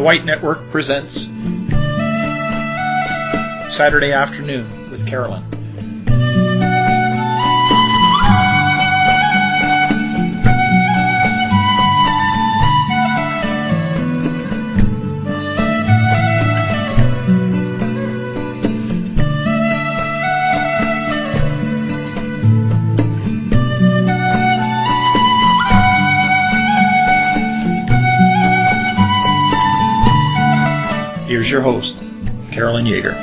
The White Network presents Saturday Afternoon with Carolyn. Here's your host, Carolyn Yeager.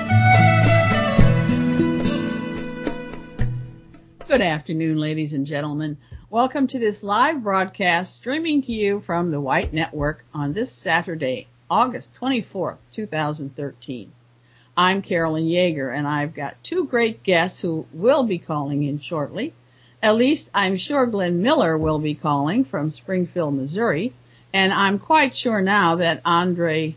Good afternoon, ladies and gentlemen. Welcome to this live broadcast streaming to you from the White Network on this Saturday, August 24th, 2013. I'm Carolyn Yeager, and I've got two great guests who will be calling in shortly. At least I'm sure Glenn Miller will be calling from Springfield, Missouri, and I'm quite sure now that Andrew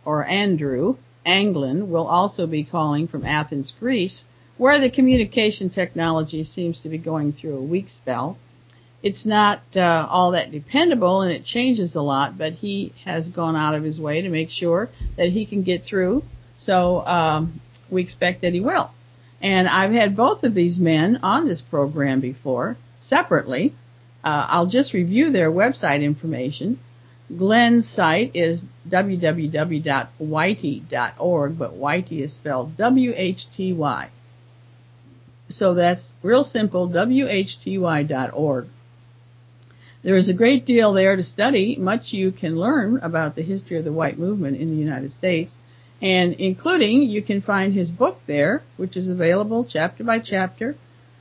Anglin will also be calling from Athens, Greece, where the communication technology seems to be going through a weak spell. It's not all that dependable, and it changes a lot, but he has gone out of his way to make sure that he can get through, so we expect that he will. And I've had both of these men on this program before, separately. I'll just review their website information. Glenn's site is www.whitey.org, but Whitey is spelled W-H-T-Y. So that's real simple, WHTY.org. There is a great deal there to study. Much you can learn about the history of the white movement in the United States, and including you can find his book there, which is available chapter by chapter,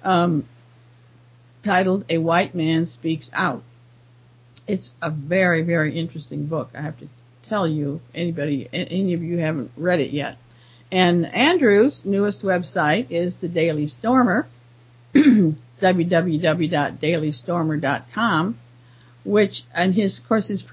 titled A White Man Speaks Out. It's a very, very interesting book, I have to tell you, any of you haven't read it yet. And Andrew's newest website is the Daily Stormer, www.dailystormer.com, which, and his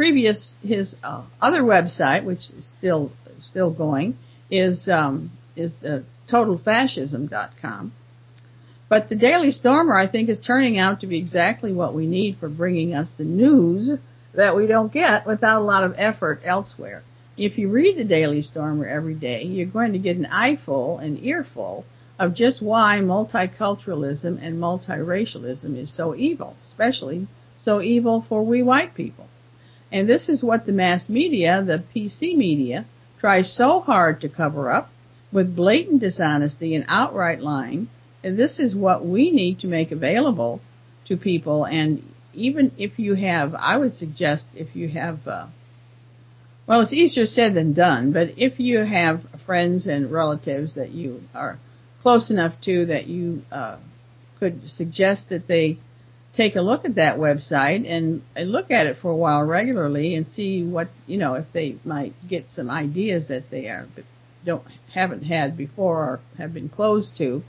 other website, which is still going, is the totalfascism.com. But the Daily Stormer, I think, is turning out to be exactly what we need for bringing us the news that we don't get without a lot of effort elsewhere. If you read the Daily Stormer every day, you're going to get an eyeful, an earful, of just why multiculturalism and multiracialism is so evil, especially so evil for we white people. And this is what the mass media, the PC media, tries so hard to cover up with blatant dishonesty and outright lying. And this is what we need to make available to people. And even if you have, I would suggest if you have, well, it's easier said than done, but if you have friends and relatives that you are close enough to that you could suggest that they take a look at that website and look at it for a while regularly and see what, if they might get some ideas that they haven't had before or have been closed to.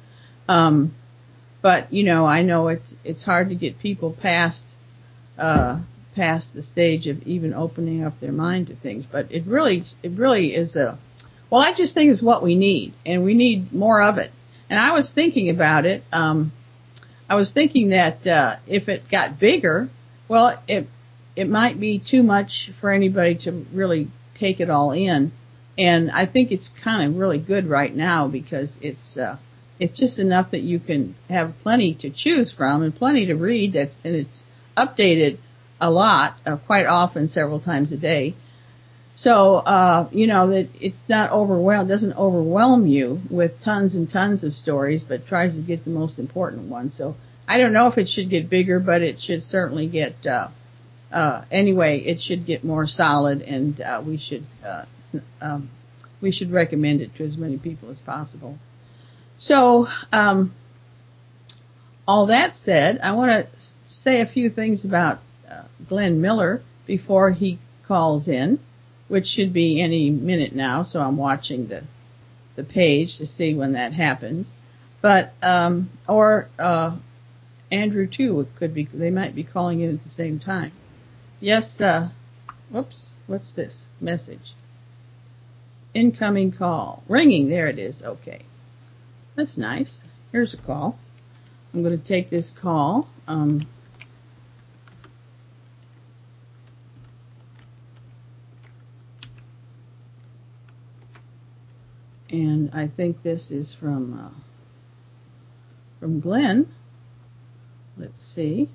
But I know it's hard to get people past the stage of even opening up their mind to things. But it really is I just think it's what we need, and we need more of it. And I was thinking about it. I was thinking that, if it got bigger, well, it might be too much for anybody to really take it all in. And I think it's kind of really good right now because it's just enough that you can have plenty to choose from and plenty to read. And it's updated a lot, quite often, several times a day. So, that it's not doesn't overwhelm you with tons and tons of stories, but tries to get the most important ones. So I don't know if it should get bigger, but it should certainly get, anyway, it should get more solid, and, we should recommend it to as many people as possible. So, all that said, I want to say a few things about Glenn Miller before he calls in, which should be any minute now, so I'm watching the page to see when that happens. But, Andrew too, they might be calling in at the same time. Yes, whoops, what's this message? Incoming call. Ringing, there it is, okay. That's nice. Here's a call. I'm going to take this call. And I think this is from Glenn. Let's see.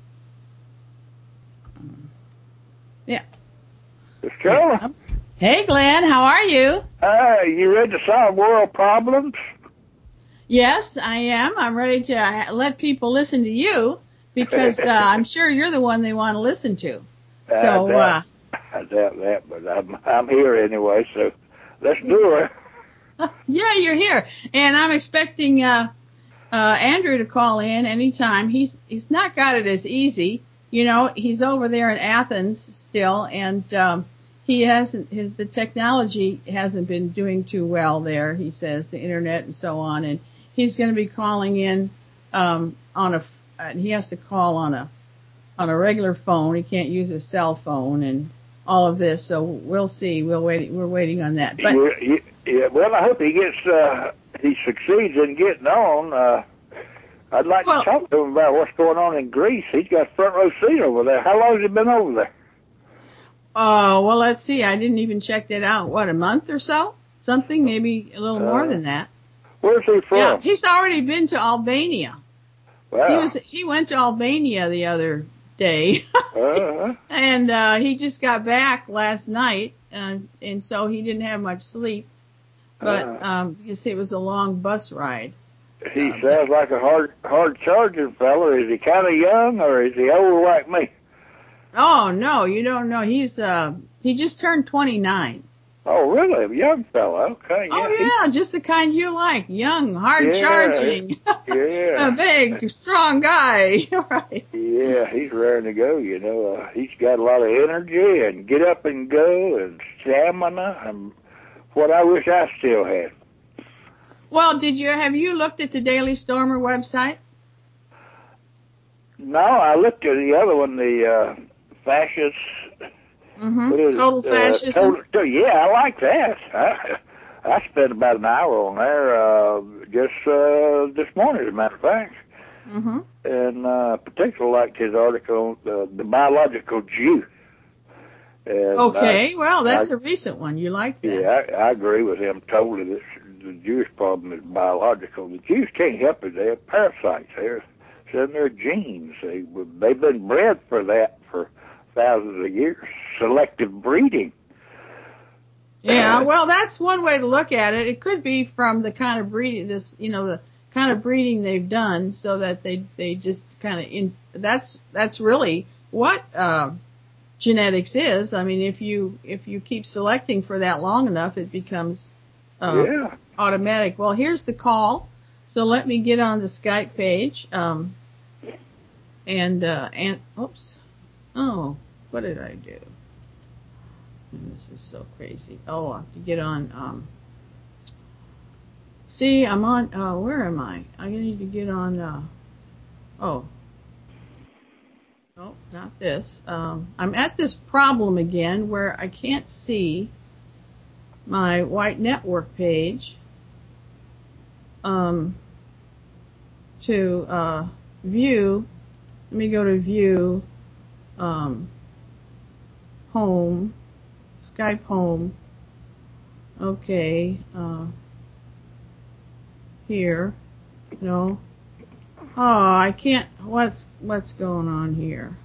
Yeah. It's Carolyn. Hey, Glenn, how are you? You ready to solve world problems? Yes, I am. I'm ready to let people listen to you because I'm sure you're the one they want to listen to. So, I doubt that, but I'm here anyway, so let's do it. Yeah, you're here. And I'm expecting Andrew to call in anytime. He's not got it as easy. You know, he's over there in Athens still, and he hasn't, the technology hasn't been doing too well there, he says, the internet and so on, and he's going to be calling in he has to call on a regular phone. He can't use a cell phone and all of this, so we'll see. We're waiting on that. But yeah, well, I hope he succeeds in getting on. I'd like to talk to him about what's going on in Greece. He's got a front row seat over there. How long has he been over there? Well, let's see. I didn't even check that out. What, a month or so? Something, maybe a little more than that. Where's he from? Yeah, he's already been to Albania. Wow. He went to Albania the other day. And he just got back last night, and so he didn't have much sleep. But you see, it was a long bus ride. He sounds like a hard charging fella. Is he kind of young, or is he old like me? Oh no, you don't know. He just turned 29. Oh, really? A young fella. Okay. Yeah. Oh yeah, just the kind you like. Young, hard charging. Yeah. A big, strong guy. Right. Yeah, he's raring to go, you know. He's got a lot of energy and get up and go and stamina and what I wish I still had. Well, have you looked at the Daily Stormer website? No, I looked at the other one, the fascist. Mm-hmm. Total fascism. Yeah, I like that. I spent about an hour on there just this morning, as a matter of fact. Mm-hmm. And particularly liked his article on the biological Jew. And, okay, well, that's a recent one. You like that? Yeah, I agree with him totally. The Jewish problem is biological. The Jews can't help it. They have parasites. It's in their genes. They've been bred for that for thousands of years. Selective breeding. Yeah, well, that's one way to look at it. It could be from the kind of breeding, the kind of breeding they've done, so that they just kind of that's really what genetics is. I mean, if you keep selecting for that long enough, it becomes automatic. Well, here's the call. So let me get on the Skype page. And oops. Oh, what did I do? This is so crazy. Oh, I have to get on. See, I'm on. Where am I? I need to get on. No, not this. I'm at this problem again where I can't see my white network page. To view. Let me go to view. Home. Skype home. Okay. Here. No. Oh, I can't. What's going on here?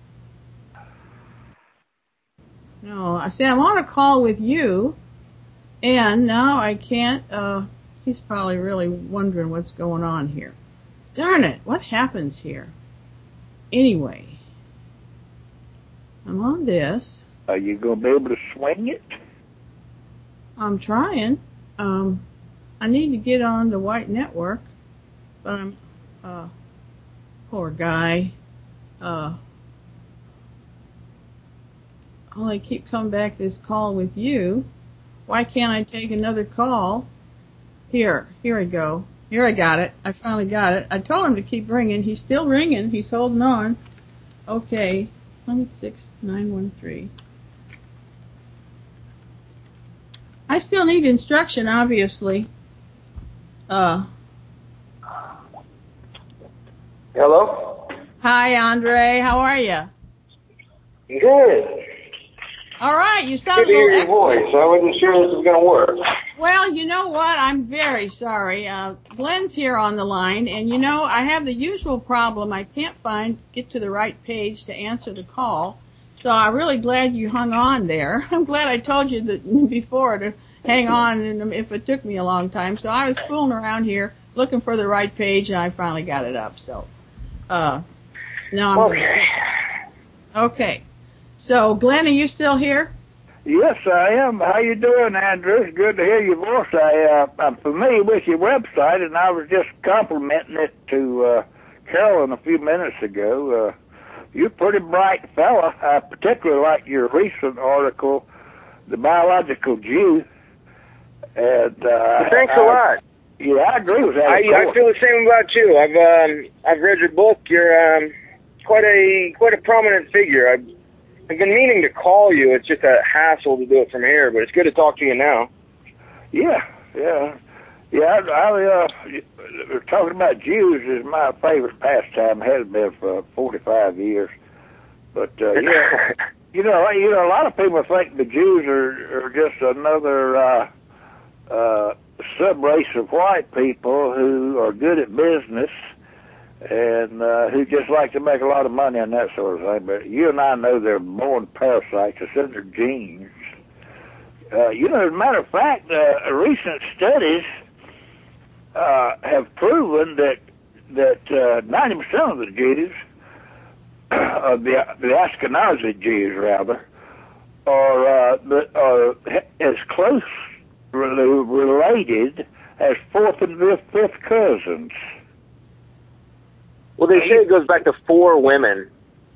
No, I say I'm on a call with you, and now I can't. He's probably really wondering what's going on here. Darn it! What happens here? Anyway, I'm on this. Are you going to be able to swing it? I'm trying. I need to get on the white network, but I'm, poor guy. Oh, I keep coming back to this call with you. Why can't I take another call? Here I go. Here I got it. I finally got it. I told him to keep ringing. He's still ringing. He's holding on. Okay. 16913. I still need instruction, obviously. Hello? Hi, Andre. How are you? Good. All right, you sound Good to a hear little your voice. I wasn't sure this was going to work. Well, you know what? I'm very sorry. Glenn's here on the line, and I have the usual problem. I can't get to the right page to answer the call. So I'm really glad you hung on there. I'm glad I told you that before to hang on, and if it took me a long time. So I was fooling around here looking for the right page, and I finally got it up. So now I'm going to stay. Okay. So Glenn, are you still here? Yes, I am. How you doing, Andrew? It's good to hear your voice. I'm familiar with your website, and I was just complimenting it to Carolyn a few minutes ago. You're a pretty bright fella. I particularly like your recent article, The Biological Jew. And thanks a lot. Yeah, I agree with that. I feel the same about you. I've read your book. You're quite a prominent figure. I've been meaning to call you. It's just a hassle to do it from here, but it's good to talk to you now. Yeah. Talking about Jews is my favorite pastime. Has been for 45 years. But yeah, a lot of people think the Jews are just another sub-race of white people who are good at business and who just like to make a lot of money and that sort of thing. But you and I know they're born parasites. It's in their genes. As a matter of fact, recent studies have proven that 90% of the Jews, of the Ashkenazi Jews rather, are as close related as fourth and fifth cousins. Well, they say it goes back to 4 women,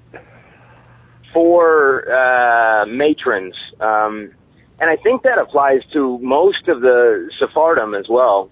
4 matrons, and I think that applies to most of the Sephardim as well.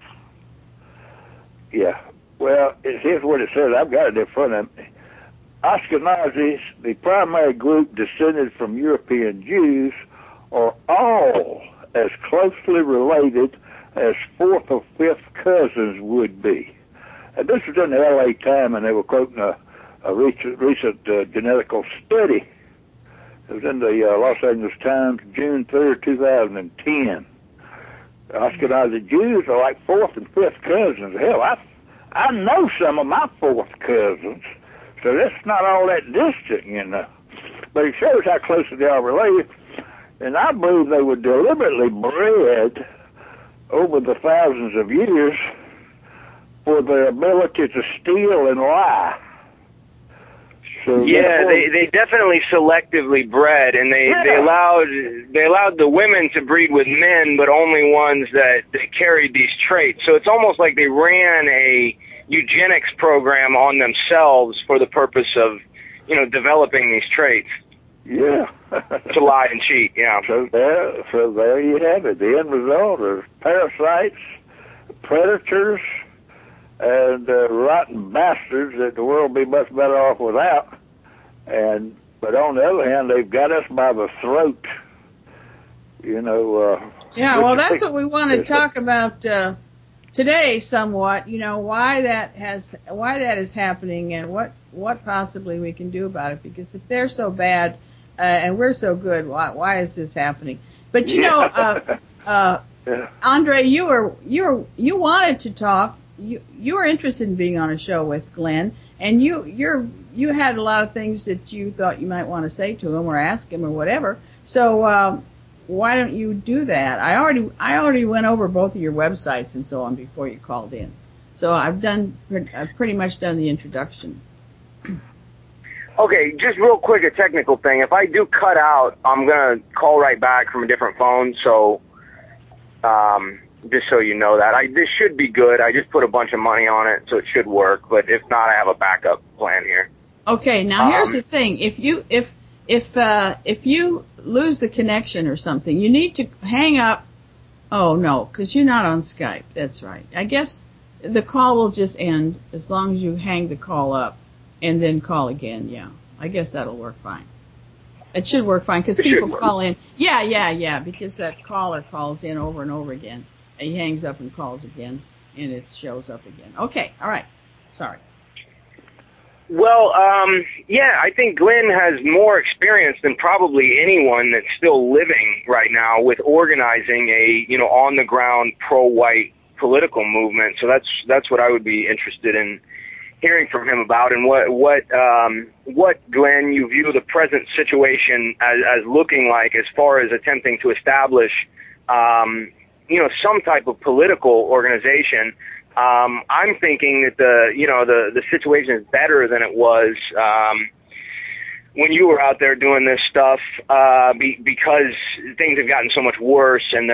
Yeah. Well, here's what it says. I've got it in front of me. Ashkenazis, the primary group descended from European Jews, are all as closely related as fourth or fifth cousins would be. And this was in the L.A. Times, and they were quoting a recent genetical study. It was in the Los Angeles Times, June 3rd, 2010. Ashkenazi Jews are like fourth and fifth cousins. Hell, I know some of my fourth cousins, so that's not all that distant, But it shows how closely they are related. And I believe they were deliberately bred over the thousands of years for their ability to steal and lie. So yeah, they definitely selectively bred, and they allowed the women to breed with men, but only ones that carried these traits. So it's almost like they ran a eugenics program on themselves for the purpose of, developing these traits. Yeah. To lie and cheat, yeah. So there you have it. The end result is parasites, predators, and rotten bastards that the world would be much better off without. But on the other hand, they've got us by the throat. Yeah, well, that's what we want to talk about today, somewhat. Why that is happening and what possibly we can do about it. Because if they're so bad and we're so good, why is this happening? But Andre, you wanted to talk. You were interested in being on a show with Glenn, and you had a lot of things that you thought you might want to say to him or ask him or whatever. So why don't you do that? I already went over both of your websites and so on before you called in. So I've pretty much done the introduction. Okay, just real quick, a technical thing. If I do cut out, I'm gonna call right back from a different phone. So. Just so you know that. This should be good. I just put a bunch of money on it, so it should work. But if not, I have a backup plan here. Okay, now here's the thing. If you lose the connection or something, you need to hang up. Oh, no, because you're not on Skype. That's right. I guess the call will just end as long as you hang the call up and then call again. Yeah, I guess that'll work fine. It should work fine because people call in. Yeah, because that caller calls in over and over again. And he hangs up and calls again, and it shows up again. Okay, all right. Sorry. Well, yeah, I think Glenn has more experience than probably anyone that's still living right now with organizing a, on the ground pro-white political movement. So that's what I would be interested in hearing from him about, and what Glenn, you view the present situation as looking like as far as attempting to establish, some type of political organization. I'm thinking that the situation is better than it was when you were out there doing this stuff, because things have gotten so much worse, and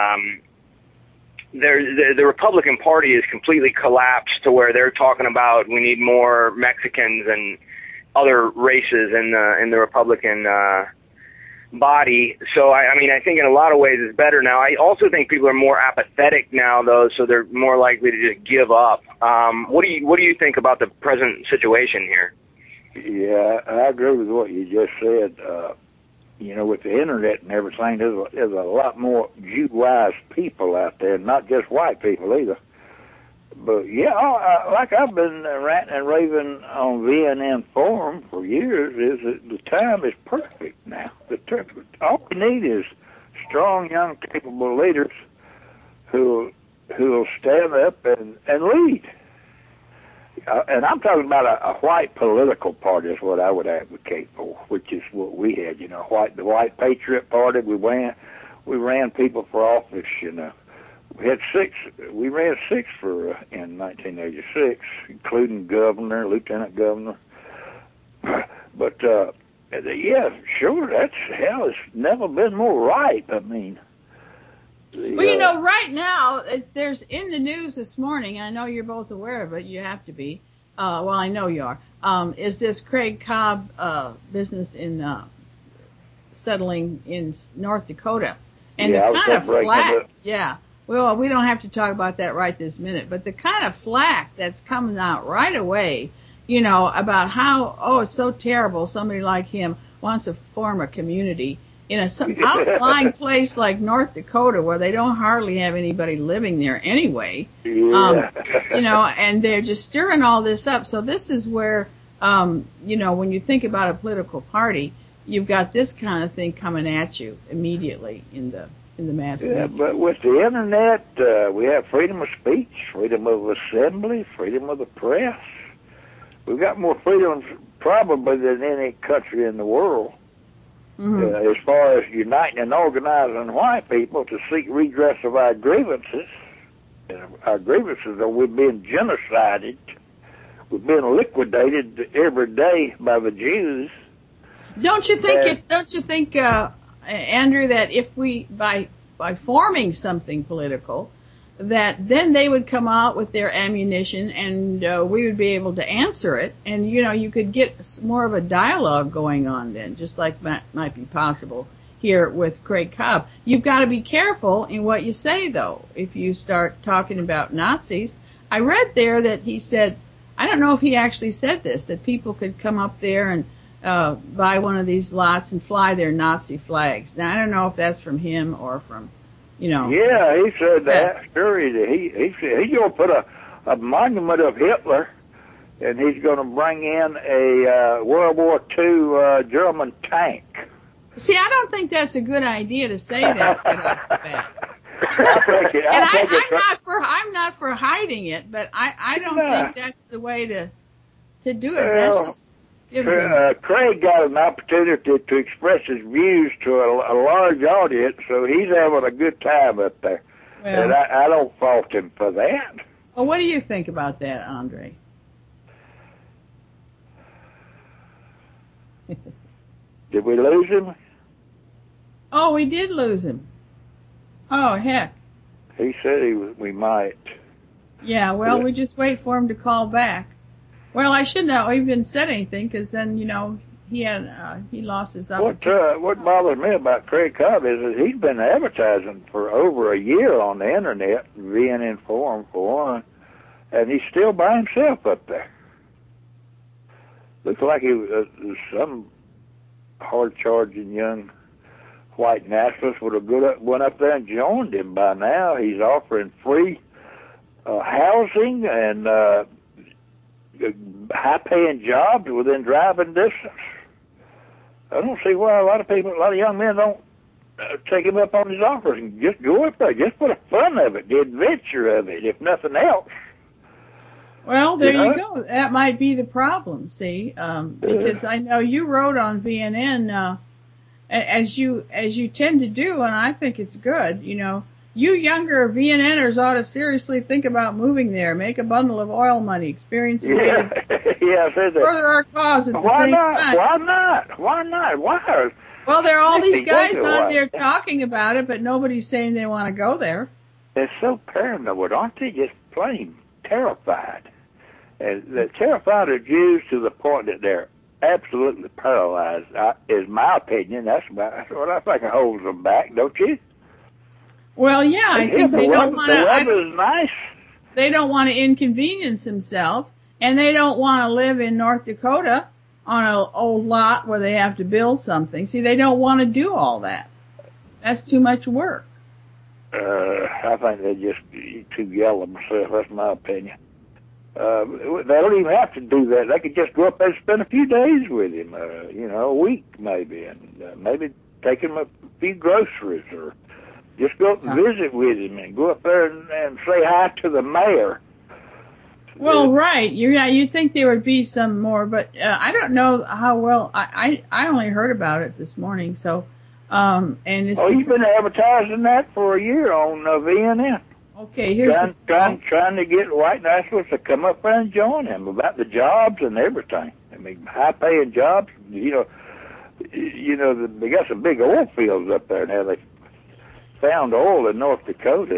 the Republican Party is completely collapsed to where they're talking about we need more Mexicans and other races in the Republican body. So I think in a lot of ways it's better now. I also think people are more apathetic now, though, so they're more likely to just give up. What do you think about the present situation here? Yeah, I agree with what you just said. With the internet and everything, there's a lot more Jew-wise people out there, not just white people either. But yeah, like I've been ranting and raving on VNN Forum for years, is that the time is perfect now. All we need is strong, young, capable leaders who'll stand up and lead. And I'm talking about a white political party is what I would advocate for, which is what we had. The White Patriot Party. We ran people for office. We had six. We ran six in 1986, including governor, lieutenant governor. But yeah, sure, it's never been more right. I mean. Well, right now, there's in the news this morning, I know you're both aware of it, you have to be, I know you are, is this Craig Cobb business in settling in North Dakota. And the kind of flack, well, we don't have to talk about that right this minute, but the kind of flack that's coming out right away, about how, it's so terrible somebody like him wants to form a community in a outlying place like North Dakota where they don't hardly have anybody living there anyway. And they're just stirring all this up. So this is where, when you think about a political party, you've got this kind of thing coming at you immediately in the mass media. But with the internet, we have freedom of speech, freedom of assembly, freedom of the press. We've got more freedom probably than any country in the world. Mm-hmm. As far as uniting and organizing white people to seek redress of our grievances. Our grievances are we're being genocided. We're being liquidated every day by the Jews. Don't you think, Andrew, that if we, by forming something political, that then they would come out with their ammunition and we would be able to answer it, and you could get more of a dialogue going on then, just like might be possible here with Craig Cobb. You've got to be careful in what you say, though. If you start talking about Nazis, I read there that he said, I don't know if he actually said this, that people could come up there and buy one of these lots and fly their Nazi flags. Now I don't know if that's from him or from Yeah, he said that. Sure, he said he's going to put a monument of Hitler, and he's going to bring in a World War II German tank. See, I don't think that's a good idea to say that right off the bat. I'm not for hiding it, but I don't think that's the way to do it. That's just Craig got an opportunity to express his views to a large audience, so he's having a good time up there. Well, and I don't fault him for that. Well, what do you think about that, Andre? Did we lose him? Oh, we did lose him. Oh, heck. He said we might. Yeah, well, we just wait for him to call back. Well, I shouldn't have even said anything, because then, he lost his opportunity. What bothers me about Craig Cobb is that he's been advertising for over a year on the internet, VNN Forum for one, and he's still by himself up there. Looks like he was some hard-charging young white nationalist would have went up there and joined him by now. He's offering free housing and high-paying jobs within driving distance. I don't see why a lot of young men don't take him up on his offers and just go up there, just for the fun of it, the adventure of it, if nothing else. Well, there you go. That might be the problem, see, because I know you wrote on VNN, as you tend to do, and I think it's good, you younger VNNers ought to seriously think about moving there, make a bundle of oil money, experience a yeah, I said that. Further our cause at the same time. Why not? Why? Well, there are all these guys on there talking about it, but nobody's saying they want to go there. They're so paranoid, aren't they? Just plain terrified. And they're terrified of Jews to the point that they're absolutely paralyzed, is my opinion. That's what I think holds them back, don't you? Well, yeah, I think they don't want to. The weather's nice. They don't want to inconvenience themselves, and they don't want to live in North Dakota on an old lot where they have to build something. See, they don't want to do all that. That's too much work. I think they're just too yellow myself. That's my opinion. They don't even have to do that. They could just go up there and spend a few days with him, a week maybe, and maybe take him a few groceries, or just go up and visit with him and go up there and say hi to the mayor. Well, right. You'd think there would be some more, but I don't know how well. I only heard about it this morning, so and it's. Oh, you've been advertising that for a year on VNN. Okay, here's trying to get white nationalists to come up there and join him about the jobs and everything. I mean, high-paying jobs. They got some big oil fields up there now. They found oil in North Dakota.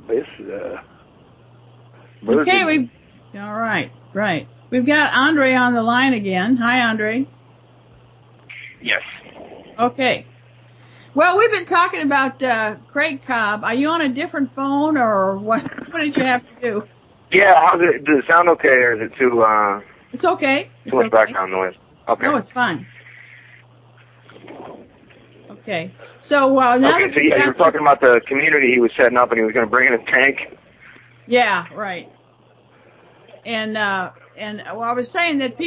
Okay, all right. We've got Andre on the line again. Hi, Andre. Yes. Okay. Well, we've been talking about Craig Cobb. Are you on a different phone, or what? What did you have to do? Yeah, does it sound okay, or is it too? It's okay. Too much background noise. Okay. No, it's fine. Okay. So now. Okay, so you were talking about the community he was setting up, and he was going to bring in a tank. Yeah, right. And I was saying that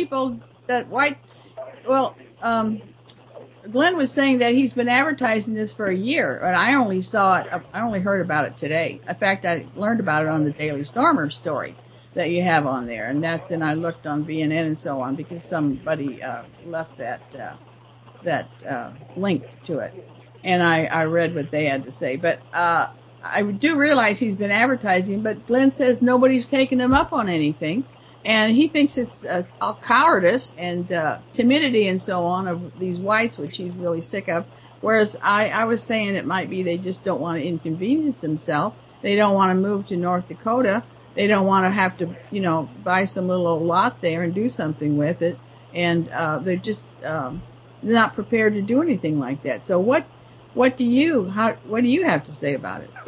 Glenn was saying that he's been advertising this for a year, and I only heard about it today. In fact, I learned about it on the Daily Stormer story that you have on there, and then I looked on VNN and so on because somebody left that link to it, and I read what they had to say. But I do realize he's been advertising, but Glenn says nobody's taken him up on anything. And he thinks it's cowardice and timidity and so on of these whites, which he's really sick of. Whereas I was saying it might be they just don't want to inconvenience themselves. They don't want to move to North Dakota. They don't want to have to, buy some little old lot there and do something with it. And they're just not prepared to do anything like that. So what do you have to say about it?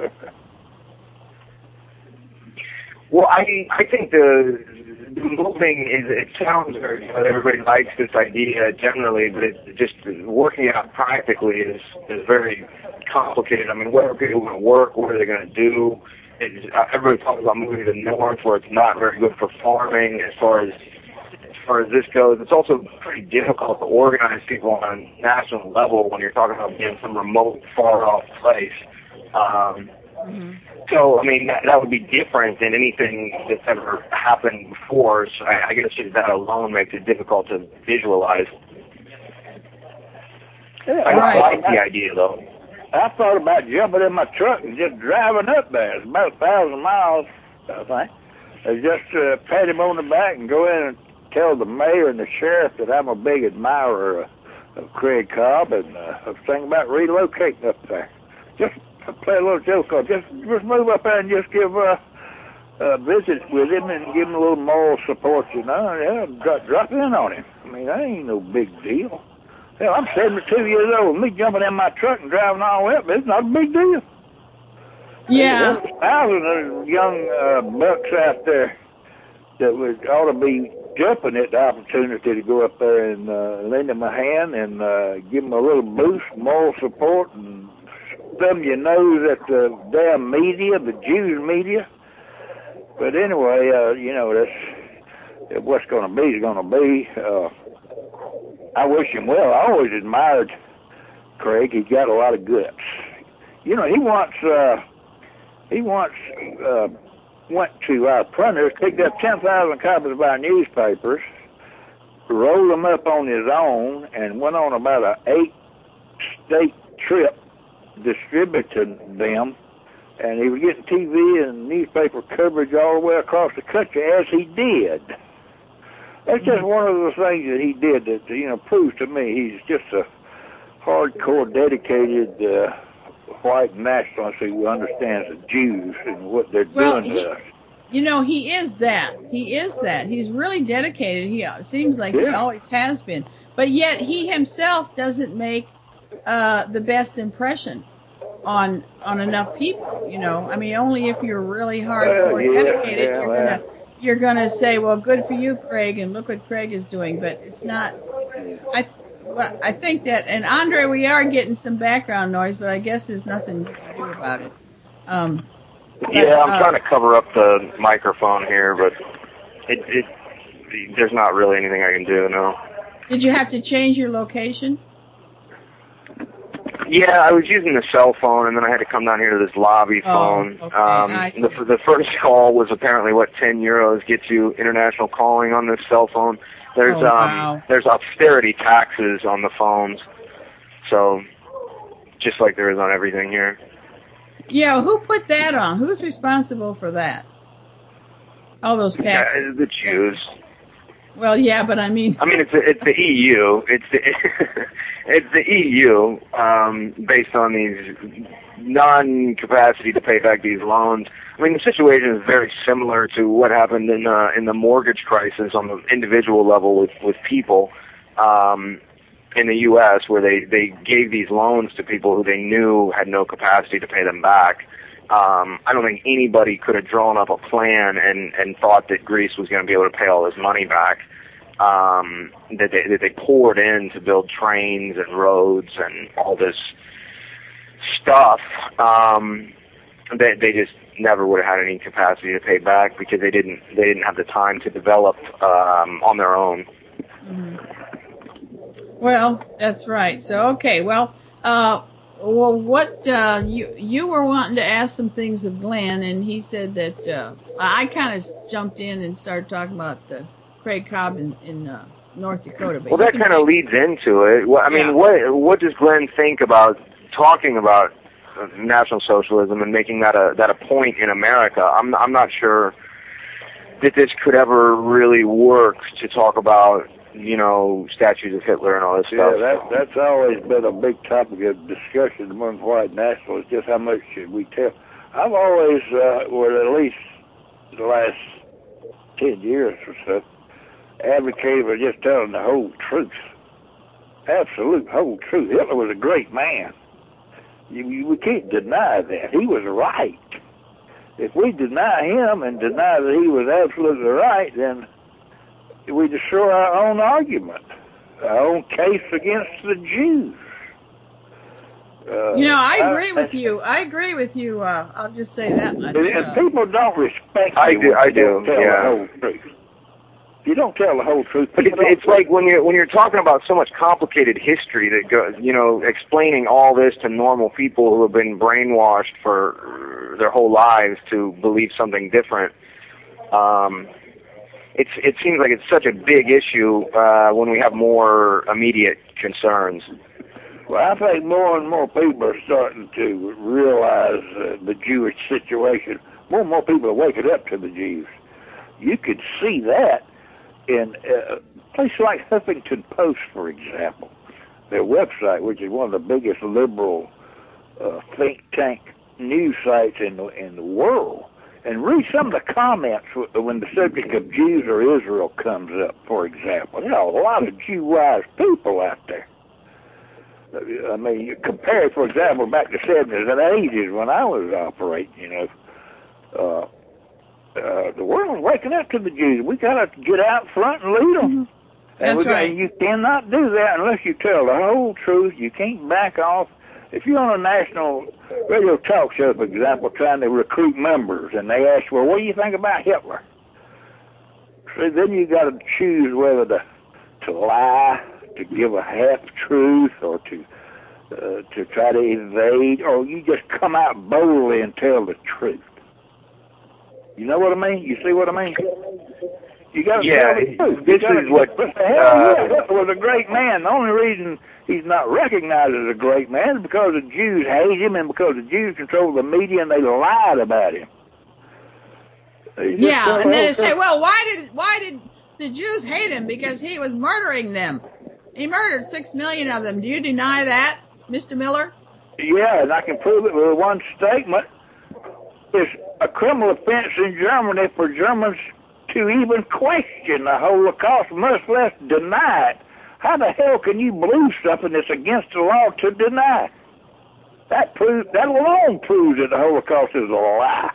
Well, I think the moving it sounds very good. Everybody likes this idea generally, but it's just working out practically is very complicated. I mean, where are people going to work? What are they going to do? Everybody talks about moving to the north, where it's not very good for farming. As far as this goes, it's also pretty difficult to organize people on a national level when you're talking about being some remote, far-off place. So, I mean, that would be different than anything that's ever happened before. So I guess just that alone makes it difficult to visualize. Yeah, I like the idea, though. I thought about jumping in my truck and just driving up there. It's about 1,000 miles, I think. I just pat him on the back and go in and tell the mayor and the sheriff that I'm a big admirer of Craig Cobb, and I was thinking about relocating up there. Just play a little joke on. Just move up there and just give a visit with him and give him a little moral support, Yeah, drop in on him. I mean, that ain't no big deal. Hell, I'm 72 years old. Me jumping in my truck and driving all the way up, it's not a big deal. Yeah. There's thousands of young bucks out there that ought to be jumping at the opportunity to go up there and lend them a hand and give them a little boost, moral support, and thumb your nose at the damn media, the Jews media. But anyway, what's going to be is going to be. I wish him well. I always admired Craig. He's got a lot of guts. You know, he once went to our printers, picked up 10,000 copies of our newspapers, rolled them up on his own, and went on about an 8-state trip distributing them. And he was getting TV and newspaper coverage all the way across the country as he did. That's just one of the things that he did that, you know, proves to me he's just a hardcore, dedicated white nationalist who understands the Jews and what they're doing to us. You know, he is that. He is that. He's really dedicated. He seems like he always has been. But yet he himself doesn't make the best impression on enough people, you know. I mean, only if you're really hardcore dedicated, you're gonna say, well, good for you, Craig, and look what Craig is doing. But it's not. I think that, and Andre, we are getting some background noise, but I guess there's nothing you can do about it. I'm trying to cover up the microphone here, but there's not really anything I can do. No. Did you have to change your location? Yeah, I was using the cell phone, and then I had to come down here to this lobby phone. Okay. The first call was apparently what 10 euros gets you international calling on this cell phone. There's there's austerity taxes on the phones, so just like there is on everything here. Yeah, who put that on? Who's responsible for that? All those taxes. The Jews. Well, yeah, but I mean, it's the EU. It's the EU based on these non-capacity to pay back these loans. I mean, the situation is very similar to what happened in the mortgage crisis on the individual level with people in the U.S., where they gave these loans to people who they knew had no capacity to pay them back. I don't think anybody could have drawn up a plan and thought that Greece was going to be able to pay all this money back. That they poured in to build trains and roads and all this stuff. They just never would have had any capacity to pay back because they didn't have the time to develop on their own. Mm-hmm. Well, that's right. So okay, well, what you were wanting to ask some things of Glenn, and he said that I kind of jumped in and started talking about Craig Cobb in North Dakota. But well, that kind of leads into it. Well, I mean, what does Glenn think about talking about National Socialism and making that a point in America? I'm not sure that this could ever really work to talk about, you know, statues of Hitler and all this stuff. Yeah, that's always been a big topic of discussion among white nationalists, just how much should we tell. I've always, or at least the last 10 years or so, advocated for just telling the whole truth. Absolute whole truth. Hitler was a great man. We can't deny that. He was right. If we deny him and deny that he was absolutely right, then we destroy our own argument, our own case against the Jews. You know, I agree with you. I'll just say that much. And people don't respect you. I do. The whole truth. If you don't tell the whole truth, but it's like when you're talking about so much complicated history that goes, you know, explaining all this to normal people who have been brainwashed for their whole lives to believe something different. It seems like it's such a big issue when we have more immediate concerns. Well, I think more and more people are starting to realize the Jewish situation. More and more people are waking up to the Jews. You could see that in a place like Huffington Post, for example, their website, which is one of the biggest liberal think tank news sites in the world. And read some of the comments when the subject of Jews or Israel comes up, for example. There are a lot of Jew-wise people out there. I mean, you compare it, for example, back to the 70s and 80s when I was operating, you know. The world is waking up to the Jews. We got to get out front and lead them. Mm-hmm. That's right. You cannot do that unless you tell the whole truth. You can't back off. If you're on a national radio talk show, for example, trying to recruit members, and they ask, well, what do you think about Hitler? See, then you got to choose whether to lie, to give a half truth, or to try to evade, or you just come out boldly and tell the truth. You know what I mean? You see what I mean? You got to tell the truth. This is what. Hitler was a great man. The only reason he's not recognized as a great man is because the Jews hate him and because the Jews control the media and they lied about him. Yeah, and then they say, well, why did the Jews hate him? Because he was murdering them. He murdered 6 million of them. Do you deny that, Mr. Miller? Yeah, and I can prove it with one statement. It's a criminal offense in Germany for Germans to even question the Holocaust, much less deny it. How the hell can you believe something that's against the law to deny? That alone proves that the Holocaust is a lie.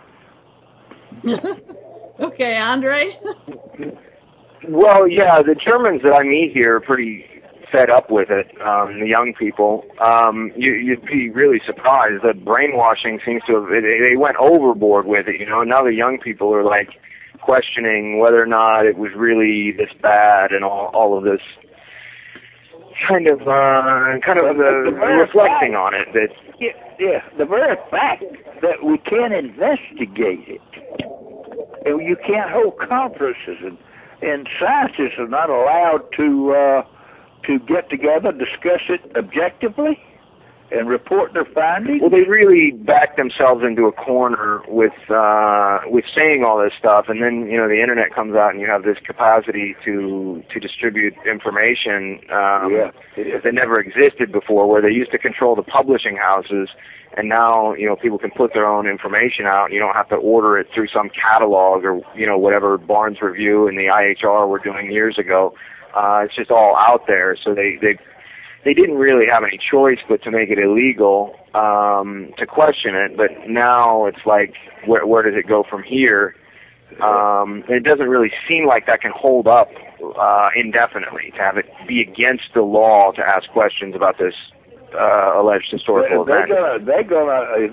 Okay, Andre? Well, yeah, the Germans that I meet here are pretty fed up with it, the young people. You'd be really surprised that brainwashing seems to have, they went overboard with it, now the young people are like questioning whether or not it was really this bad and all of this kind of reflecting on it. That the very fact that we can't investigate it, and you can't hold conferences, and scientists are not allowed to get together, discuss it objectively, and report their findings. Well, they really back themselves into a corner with saying all this stuff, and then the internet comes out, and you have this capacity to distribute information that never existed before, where they used to control the publishing houses, and now people can put their own information out. You don't have to order it through some catalog or whatever Barnes Review and the IHR were doing years ago. It's just all out there, so they didn't really have any choice but to make it illegal to question it. But now it's like, where does it go from here? It doesn't really seem like that can hold up indefinitely, to have it be against the law to ask questions about this alleged historical event. They're gonna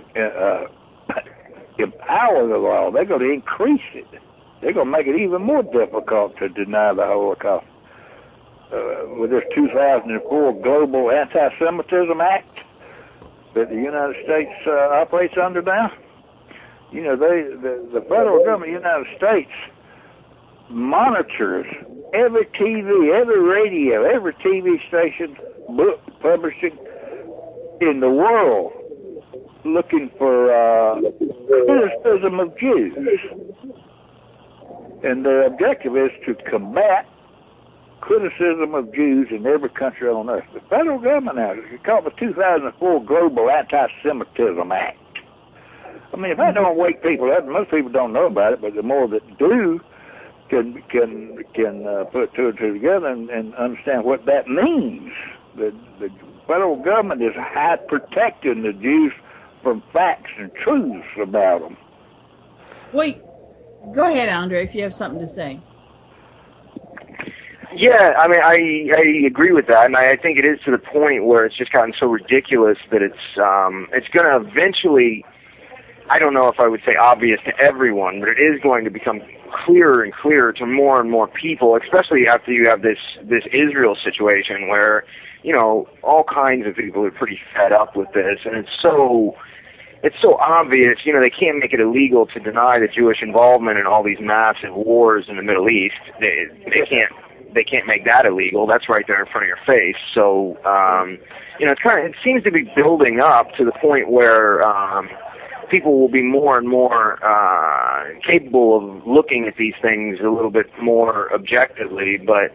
empower the law. They're going to increase it. They're going to make it even more difficult to deny the Holocaust. With this 2004 Global Anti-Semitism Act that the United States operates under now, the federal government of the United States monitors every TV, every radio, every TV station, book publishing in the world, looking for criticism of Jews. And their objective is to combat criticism of Jews in every country on earth. The federal government now, it's called the 2004 Global Anti-Semitism Act. I mean, if I don't wake people up, most people don't know about it, but the more that do can put two and two together and understand what that means. The federal government is protecting the Jews from facts and truths about them. Wait, go ahead, Andre, if you have something to say. Yeah, I mean, I agree with that, and I think it is to the point where it's just gotten so ridiculous that it's going to eventually, I don't know if I would say obvious to everyone, but it is going to become clearer and clearer to more and more people, especially after you have this Israel situation where, all kinds of people are pretty fed up with this, and it's so obvious, they can't make it illegal to deny the Jewish involvement in all these massive wars in the Middle East. They can't make that illegal. That's right there in front of your face. So, it seems to be building up to the point where people will be more and more capable of looking at these things a little bit more objectively. But,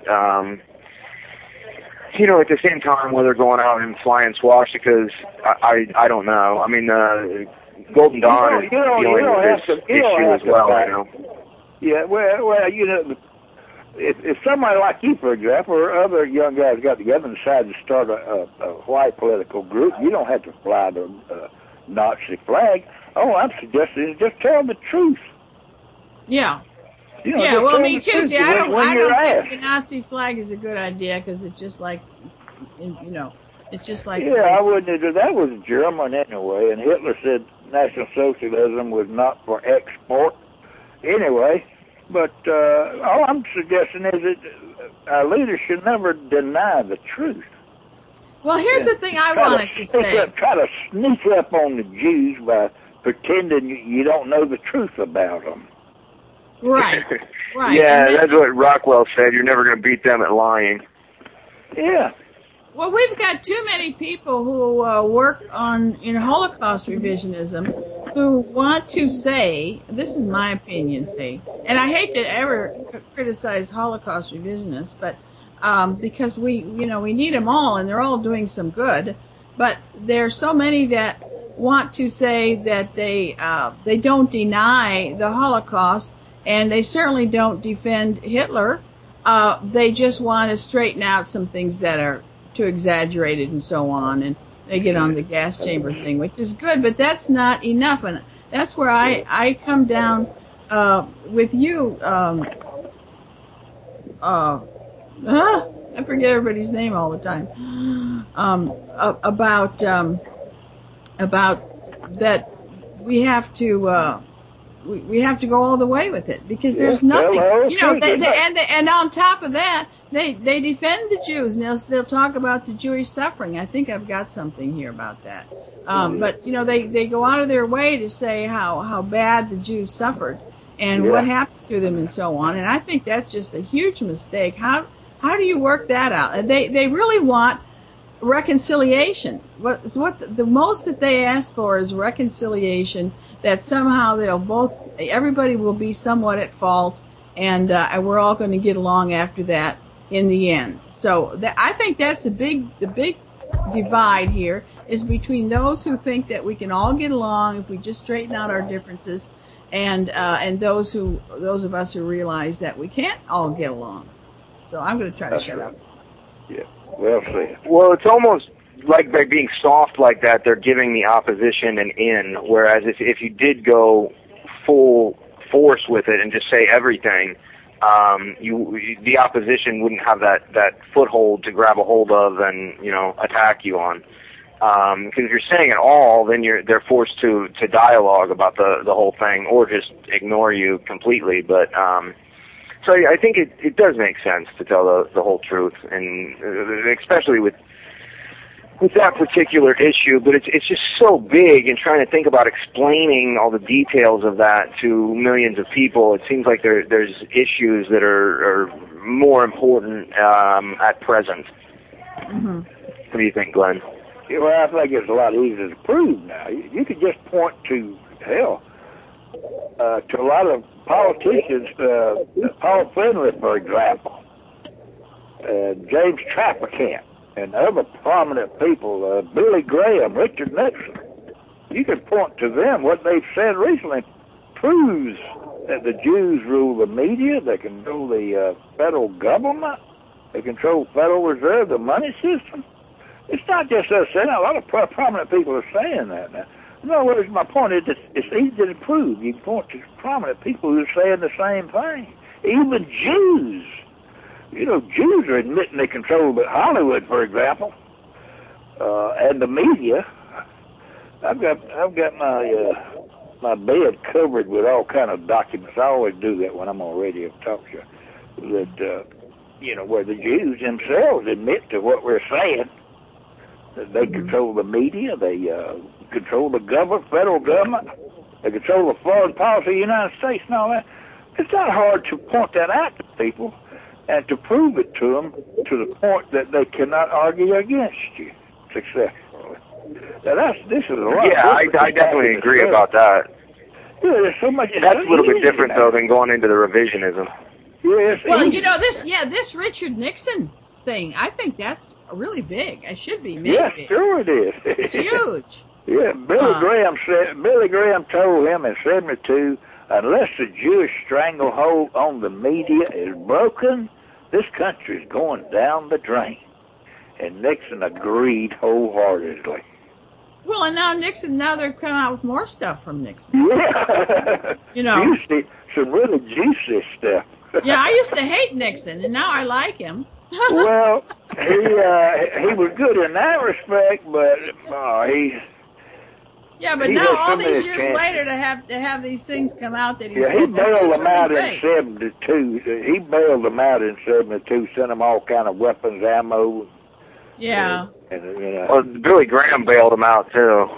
at the same time, whether going out and flying swastikas, I don't know. I mean, Golden Dawn is dealing with this issue as well, Yeah, well, if somebody like you, for example, or other young guys got together and decided to start a white political group, you don't have to fly the Nazi flag. All I'm suggesting is just tell the truth. Yeah. Well, me too. See, I don't think the Nazi flag is a good idea because it's just like, it's just like. Yeah, I wouldn't. That was German anyway, and Hitler said National Socialism was not for export. Anyway, But all I'm suggesting is that our leaders should never deny the truth. Well, here's the thing I wanted to say. Try to sneak up on the Jews by pretending you don't know the truth about them. Right. Right. Yeah, that's what Rockwell said. You're never going to beat them at lying. Yeah. Well, we've got too many people who work in Holocaust revisionism who want to say, this is my opinion, and I hate to ever criticize Holocaust revisionists, but because we need them all, and they're all doing some good, but there are so many that want to say that they don't deny the Holocaust, and they certainly don't defend Hitler. They just want to straighten out some things that are too exaggerated and so on, and they get on the gas chamber thing, which is good, but that's not enough, and that's where I come down with you. I forget everybody's name all the time. About that we have to go all the way with it, because there's nothing, and on top of that, they defend the Jews, and they'll talk about the Jewish suffering. I think I've got something here about that. But they go out of their way to say how bad the Jews suffered and what happened to them and so on. And I think that's just a huge mistake. How do you work that out? And they really want reconciliation. The most that they ask for is reconciliation, that somehow everybody will be somewhat at fault, and we're all going to get along after that in the end. So I think that's the big divide here, is between those who think that we can all get along if we just straighten out our differences, and those of us who realize that we can't all get along. So I'm going to try to shut up. Yeah, well said. Well, it's almost like by being soft like that, they're giving the opposition an in, whereas if you did go full force with it and just say everything, the opposition wouldn't have that foothold to grab a hold of and attack you on. Because if you're saying it all, then they're forced to dialogue about the whole thing, or just ignore you completely. But so I think it does make sense to tell the whole truth, and especially with that particular issue. But it's just so big, and trying to think about explaining all the details of that to millions of people, it seems like there's issues that are more important at present. Mm-hmm. What do you think, Glenn? Well, I think it's a lot easier to prove now. You could just point to a lot of politicians, Paul Finley, for example, James Traficant, and other prominent people, Billy Graham, Richard Nixon. You can point to them. What they've said recently proves that the Jews rule the media, they control the federal government, they control Federal Reserve, the money system. It's not just us saying that. A lot of prominent people are saying that now. In other words, my point is that it's easy to prove. You can point to prominent people who are saying the same thing. Even Jews. Jews are admitting they control Hollywood, for example, and the media. I've got my bed covered with all kind of documents. I always do that when I'm on radio talk show. That where the Jews themselves admit to what we're saying. That they control the media. They control the federal government. They control the foreign policy of the United States and all that. It's not hard to point that out to people and to prove it to them to the point that they cannot argue against you successfully. Now this is a lot. Yeah, I definitely agree about that. Yeah, there's so much. That's a little bit different though than going into the revisionism. Yes. Well, this Richard Nixon thing, I think that's really big. It should be made yes, big. Sure it is. It's huge. Yeah, Billy Graham told him in '72, unless the Jewish stranglehold on the media is broken, this country is going down the drain. And Nixon agreed wholeheartedly. Well, and now they're coming out with more stuff from Nixon. Yeah. Juicy, some really juicy stuff. Yeah, I used to hate Nixon, and now I like him. Well, he was good in that respect, but Yeah, but He now had so all many these years chances. later to have these things come out that he Yeah, he said, that's bailed just them out really in great. 72. He bailed them out in 72, sent them all kind of weapons, ammo. Yeah. And Well, Billy Graham bailed him out too.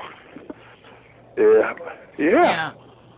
Yeah,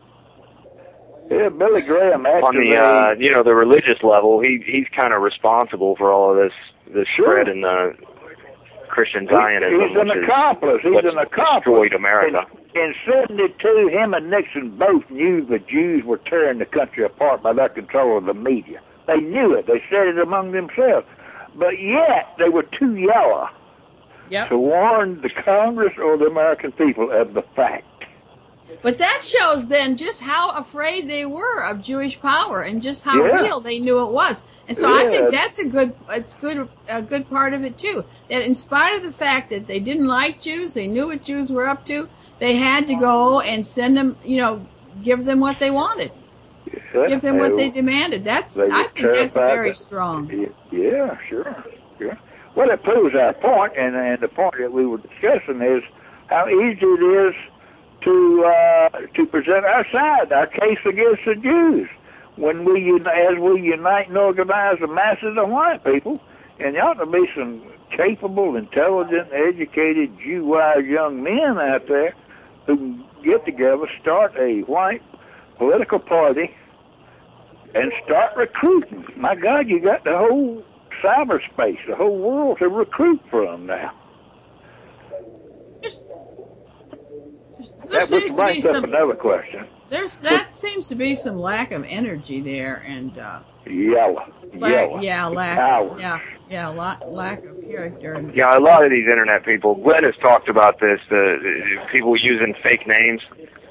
Billy Graham On the the religious level, he's kind of responsible for all of this spread in the Christian Zionism. He's an accomplice. He's an accomplice. Destroyed America. In 72, him and Nixon both knew the Jews were tearing the country apart by their control of the media. They knew it. They said it among themselves. But yet, they were too yellow to warn the Congress or the American people of the fact. But that shows then just how afraid they were of Jewish power and just how real they knew it was. And so I think that's a good part of it too. That in spite of the fact that they didn't like Jews, they knew what Jews were up to, they had to go and send them, give them what they wanted. Give them what they demanded. I think that's very strong. Yeah, sure. Well, it proves our point, and the point that we were discussing is how easy it is to present our side, our case against the Jews, when as we unite and organize the masses of white people. And there ought to be some capable, intelligent, educated, Jew-wise young men out there who can get together, start a white political party, and start recruiting. My God, you got the whole cyberspace, the whole world to recruit from now. There seems to be some another question. That seems to be some lack of energy there, and lack of character. Yeah, a lot of these internet people. Glenn has talked about this. The people using fake names.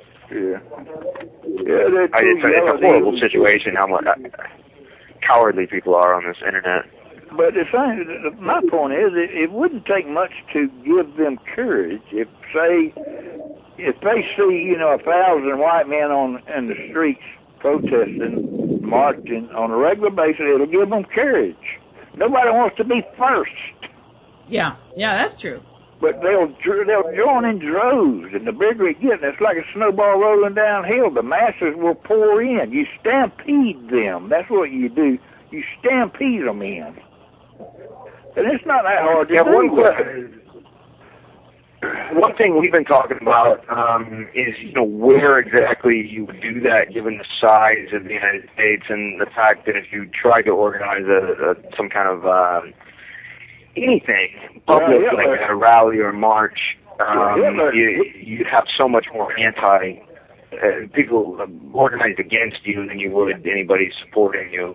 It's a horrible situation. How much cowardly people are on this internet. But my point is, it wouldn't take much to give them courage. If they see, 1,000 white men in the streets protesting, marching on a regular basis, it'll give them courage. Nobody wants to be first. Yeah, that's true. But they'll join in droves, and the bigger it gets, it's like a snowball rolling downhill. The masses will pour in. You stampede them. That's what you do. You stampede them in. And it's not that hard to do. One thing we've been talking about is, where exactly you would do that, given the size of the United States and the fact that if you tried to organize some kind of anything public, like a rally or march, you'd have so much more people organized against you than you would anybody supporting you.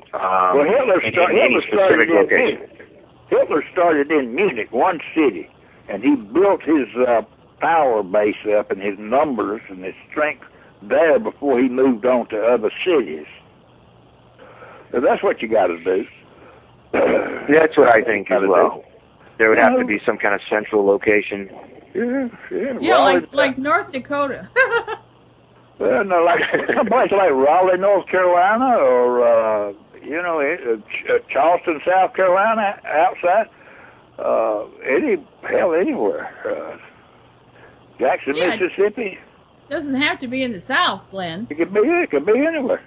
Hitler started in Munich, one city, and he built his power base up and his numbers and his strength there before he moved on to other cities. So that's what you got to do. That's what I think as well. There would have to be some kind of central location. Yeah, like North Dakota. Well, no, like some place like Raleigh, North Carolina, or Charleston, South Carolina, outside. Anywhere. Jackson, Mississippi. Doesn't have to be in the South, Glenn. It could be anywhere.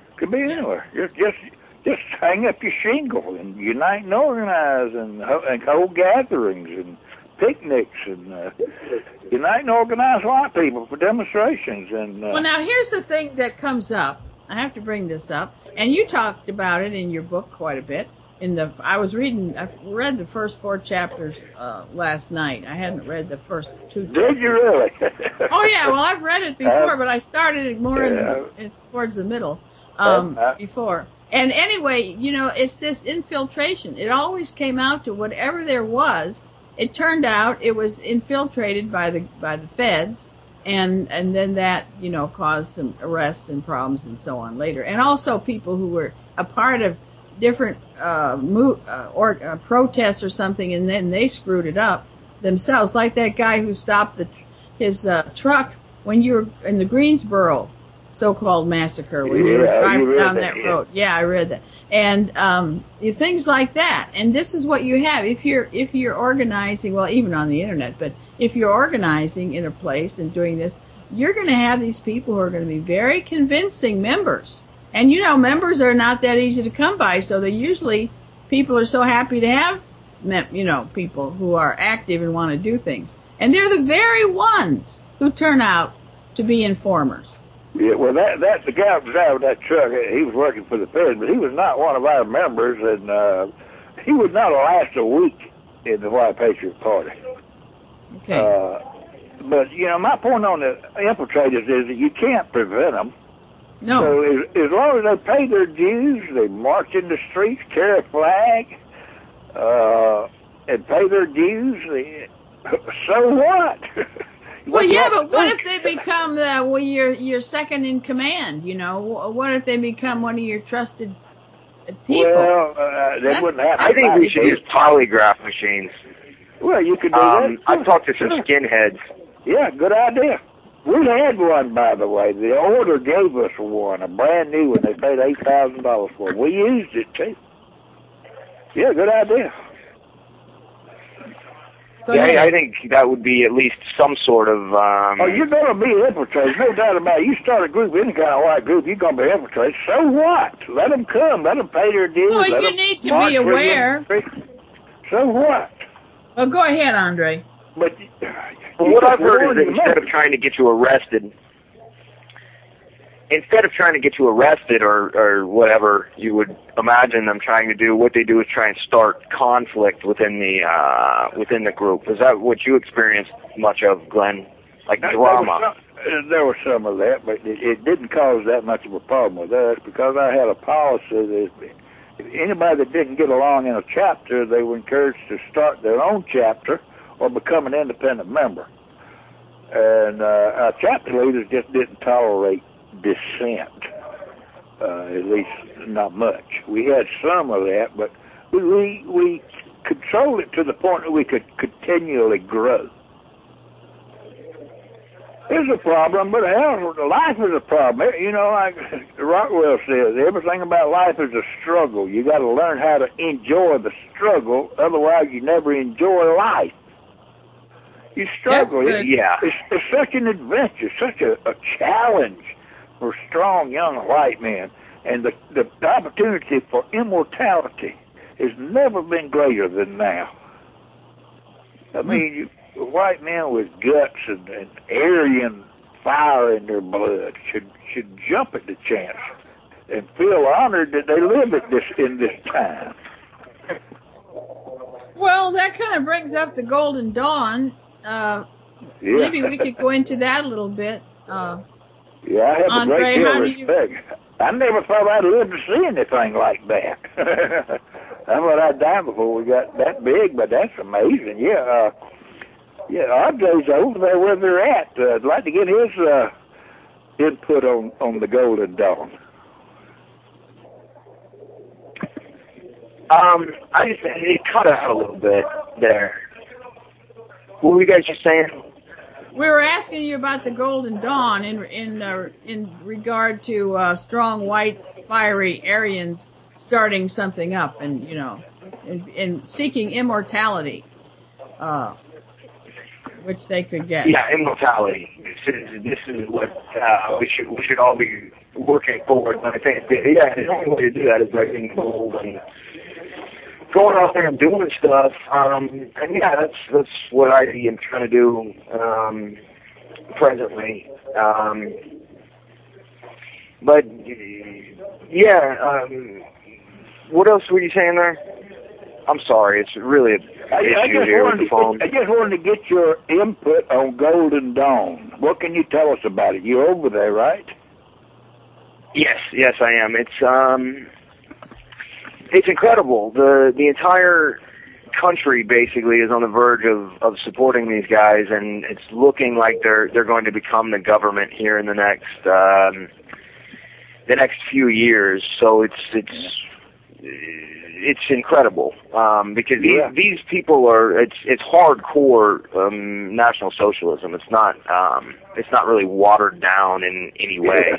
Just hang up your shingle and unite and organize and hold gatherings and picnics and unite and organize white people for demonstrations. And well, now here's the thing that comes up. I have to bring this up, and you talked about it in your book quite a bit. I read the first 4 chapters last night. I hadn't read the first 2 chapters. Did you really? Oh yeah, well I've read it before, but I started it more towards the middle before. And anyway, it's this infiltration. It always came out to whatever there was. It turned out it was infiltrated by the feds, and then that caused some arrests and problems and so on later. And also people who were a part of different protests or something, and then they screwed it up themselves. Like that guy who stopped his truck when you were in the Greensboro so-called massacre when you were driving down that road. Yeah, I read that. And things like that. And this is what you have if you're organizing, well, even on the internet, but if you're organizing in a place and doing this, you're going to have these people who are going to be very convincing members. And members are not that easy to come by, so they usually, people are so happy to have, people who are active and want to do things. And they're the very ones who turn out to be informers. Yeah, well, that's the guy who was driving that truck. He was working for the Fed, but he was not one of our members, and he would not last a week in the White Patriot Party. Okay. But, my point on the infiltrators is that you can't prevent them. No. So as long as they pay their dues, they march in the streets, carry a flag, and pay their dues, so what? Well, yeah, but what if they become your second in command? What if they become one of your trusted people? Well, that wouldn't happen. I think we should use polygraph machines. Well, you could do that. I've talked to some skinheads. Yeah, good idea. We had one, by the way. The order gave us one, a brand new one. They paid $8,000 for it. We used it, too. Yeah, good idea. Yeah, I think that would be at least some sort of... you're going to be infiltrated, no doubt about it. You start a group, any kind of white group, you're going to be infiltrated. So what? Let them come. Let them pay their dues. Well, you need to be aware. So what? Well, go ahead, Andre. But what I've heard is that instead of trying to get you arrested, or whatever you would imagine them trying to do, what they do is try and start conflict within the group. Is that what you experienced much of, Glenn? Like drama? There was some of that, but it didn't cause that much of a problem with us because I had a policy that if anybody that didn't get along in a chapter, they were encouraged to start their own chapter or become an independent member. And our chapter leaders just didn't tolerate dissent, at least not much. We had some of that, but we controlled it to the point that we could continually grow. It's a problem, but hell, life is a problem. Like Rockwell says, everything about life is a struggle. You got to learn how to enjoy the struggle, otherwise you never enjoy life. You struggle. It's such an adventure, such a challenge for strong young white men, and the opportunity for immortality has never been greater than now. I mean, white men with guts and Aryan fire in their blood should jump at the chance and feel honored that they live in this time. Well, that kind of brings up the Golden Dawn. Maybe we could go into that a little bit. I have Andre, a great deal of respect. I never thought I'd live to see anything like that. I thought I'd die before we got that big, but that's amazing. Andre's over there where they're at. I'd like to get his input on the Golden Dawn. It cut out a little bit there. What were you guys just saying? We were asking you about the Golden Dawn in regard to strong white fiery Aryans starting something up and seeking immortality, which they could get. Yeah, immortality. This is what we should all be working for. And I think the only way to do that is by being bold and going out there and doing stuff. And that's what I am trying to do presently. What else were you saying there? I'm sorry, it's really an issue here with the phone. I just wanted to get your input on Golden Dawn. What can you tell us about it? You're over there, right? Yes, I am. It's incredible. The entire country basically is on the verge of supporting these guys, and it's looking like they're going to become the government here in the next few years. So it's incredible because these people are it's hardcore National Socialism. It's not really watered down in any way.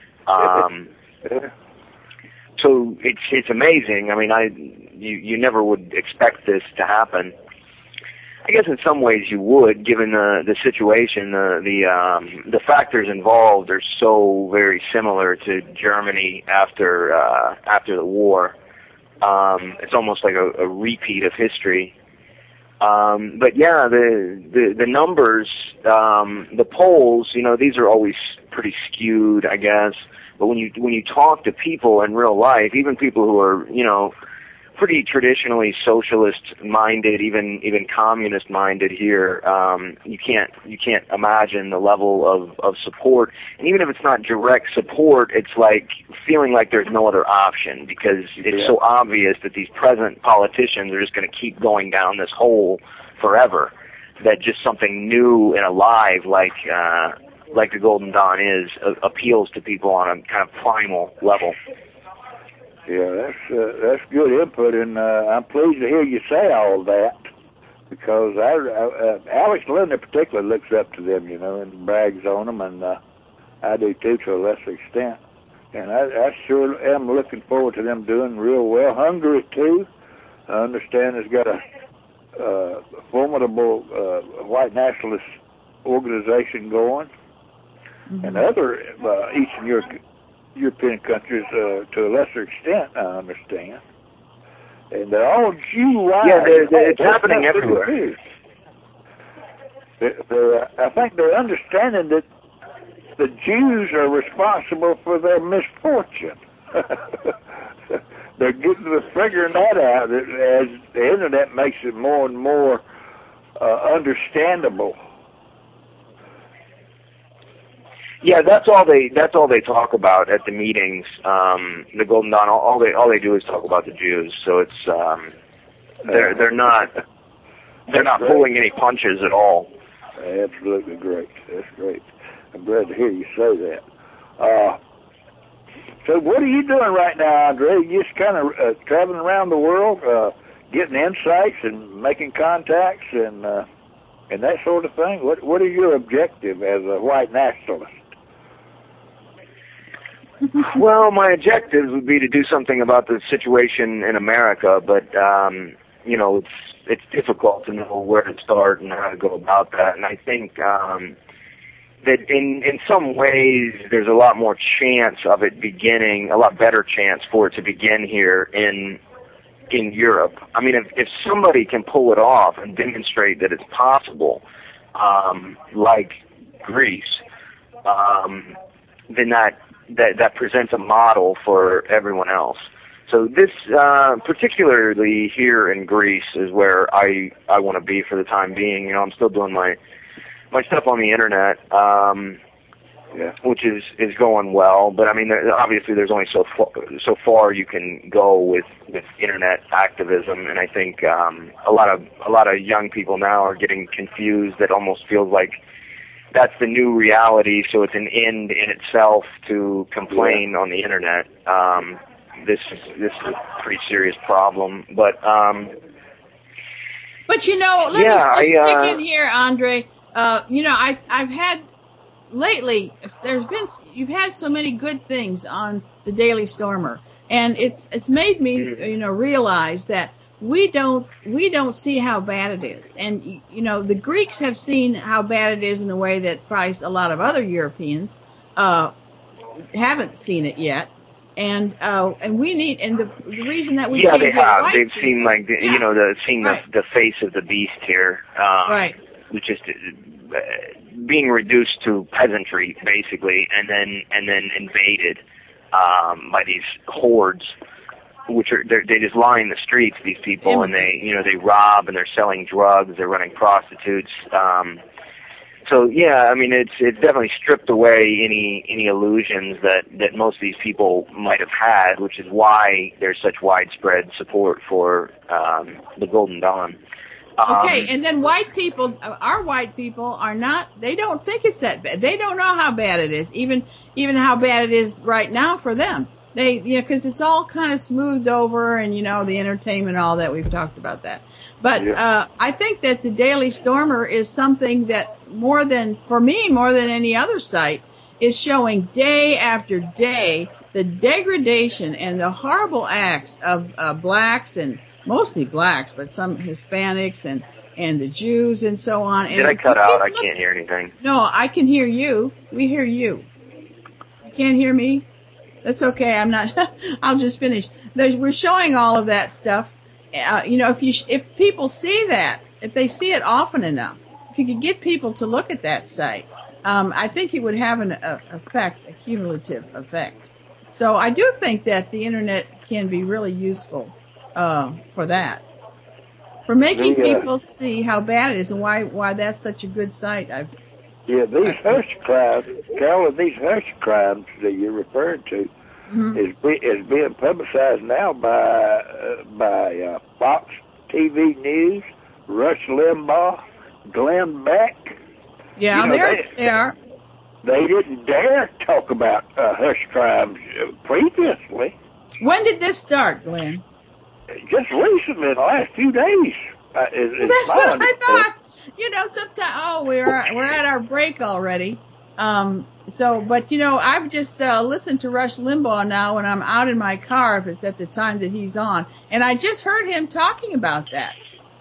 So it's amazing. I mean, you never would expect this to happen. I guess in some ways you would, given the situation. The factors involved are so very similar to Germany after the war. It's almost like a repeat of history. But yeah, the numbers, the polls, these are always pretty skewed, I guess. But when you talk to people in real life, even people who are, pretty traditionally socialist minded, even communist minded here, you can't imagine the level of support. And even if it's not direct support, it's like feeling like there's no other option, because it's so obvious that these present politicians are just going to keep going down this hole forever, that just something new and alive like the Golden Dawn appeals to people on a kind of primal level. Yeah, that's good input, and I'm pleased to hear you say all that, because Alex Lynn in particular looks up to them, and brags on them, and I do too to a lesser extent. And I sure am looking forward to them doing real well. Hungary too, I understand, has got a formidable white nationalist organization going, and other Eastern European countries to a lesser extent, I understand. And they're all Jew-wide. Yeah, it's happening everywhere. I think they're understanding that the Jews are responsible for their misfortune. They're figuring that out as the internet makes it more and more understandable. Yeah, that's all they talk about at the meetings. The Golden Dawn, all they do is talk about the Jews. So it's they're not pulling any punches at all. Absolutely great. That's great. I'm glad to hear you say that. So what are you doing right now, Andre? You just kind of traveling around the world, getting insights and making contacts and that sort of thing. What are your objective as a white nationalist? Well, my objectives would be to do something about the situation in America, but it's difficult to know where to start and how to go about that. And I think that in some ways there's a lot more chance of it beginning, a lot better chance for it to begin here in Europe. I mean, if somebody can pull it off and demonstrate that it's possible, like Greece, then that presents a model for everyone else. So this, particularly here in Greece, is where I want to be for the time being. I'm still doing my stuff on the internet, which is going well. But I mean, obviously, there's only so far you can go with internet activism, and I think a lot of young people now are getting confused. That almost feels like that's the new reality, so it's an end in itself to complain on the internet. This is a pretty serious problem, but let me just stick in here, Andre. I've had lately. You've had so many good things on the Daily Stormer, and it's made me realize that we don't see how bad it is. And, the Greeks have seen how bad it is in a way that probably a lot of other Europeans, haven't seen it yet. And we need, and the reason that we can't they get have. white They've people, seen the face of the beast here. Right. Which is being reduced to peasantry, basically, and then invaded, by these hordes, which they just line the streets, these people, and they rob, and they're selling drugs, they're running prostitutes. So yeah, I mean, it's definitely stripped away any illusions that most of these people might have had, which is why there's such widespread support for the Golden Dawn. Okay, and then our white people are not, they don't think it's that bad. They don't know how bad it is, even how bad it is right now for them. They, because it's all kind of smoothed over, and the entertainment, all that, we've talked about that. But I think that the Daily Stormer is something that more than any other site is showing day after day the degradation and the horrible acts of blacks, and mostly blacks, but some Hispanics and and the Jews and so on. And Did I cut out? I can't hear anything. No, I can hear you. We hear you. You can't hear me? That's okay. I'm not. I'll just finish. We're showing all of that stuff. If people see that, if they see it often enough, if you could get people to look at that site, I think it would have an effect, a cumulative effect. So I do think that the internet can be really useful for that, for making people see how bad it is and why that's such a good site. These hush crimes, Carolyn, these hush crimes that you're referring to, is being publicized now by Fox TV News, Rush Limbaugh, Glenn Beck. Yeah, they are. They didn't dare talk about hush crimes previously. When did this start, Glenn? Just recently, in the last few days. That's what I thought. Sometimes, we're at our break already. But I've just listened to Rush Limbaugh now when I'm out in my car, if it's at the time that he's on, and I just heard him talking about that.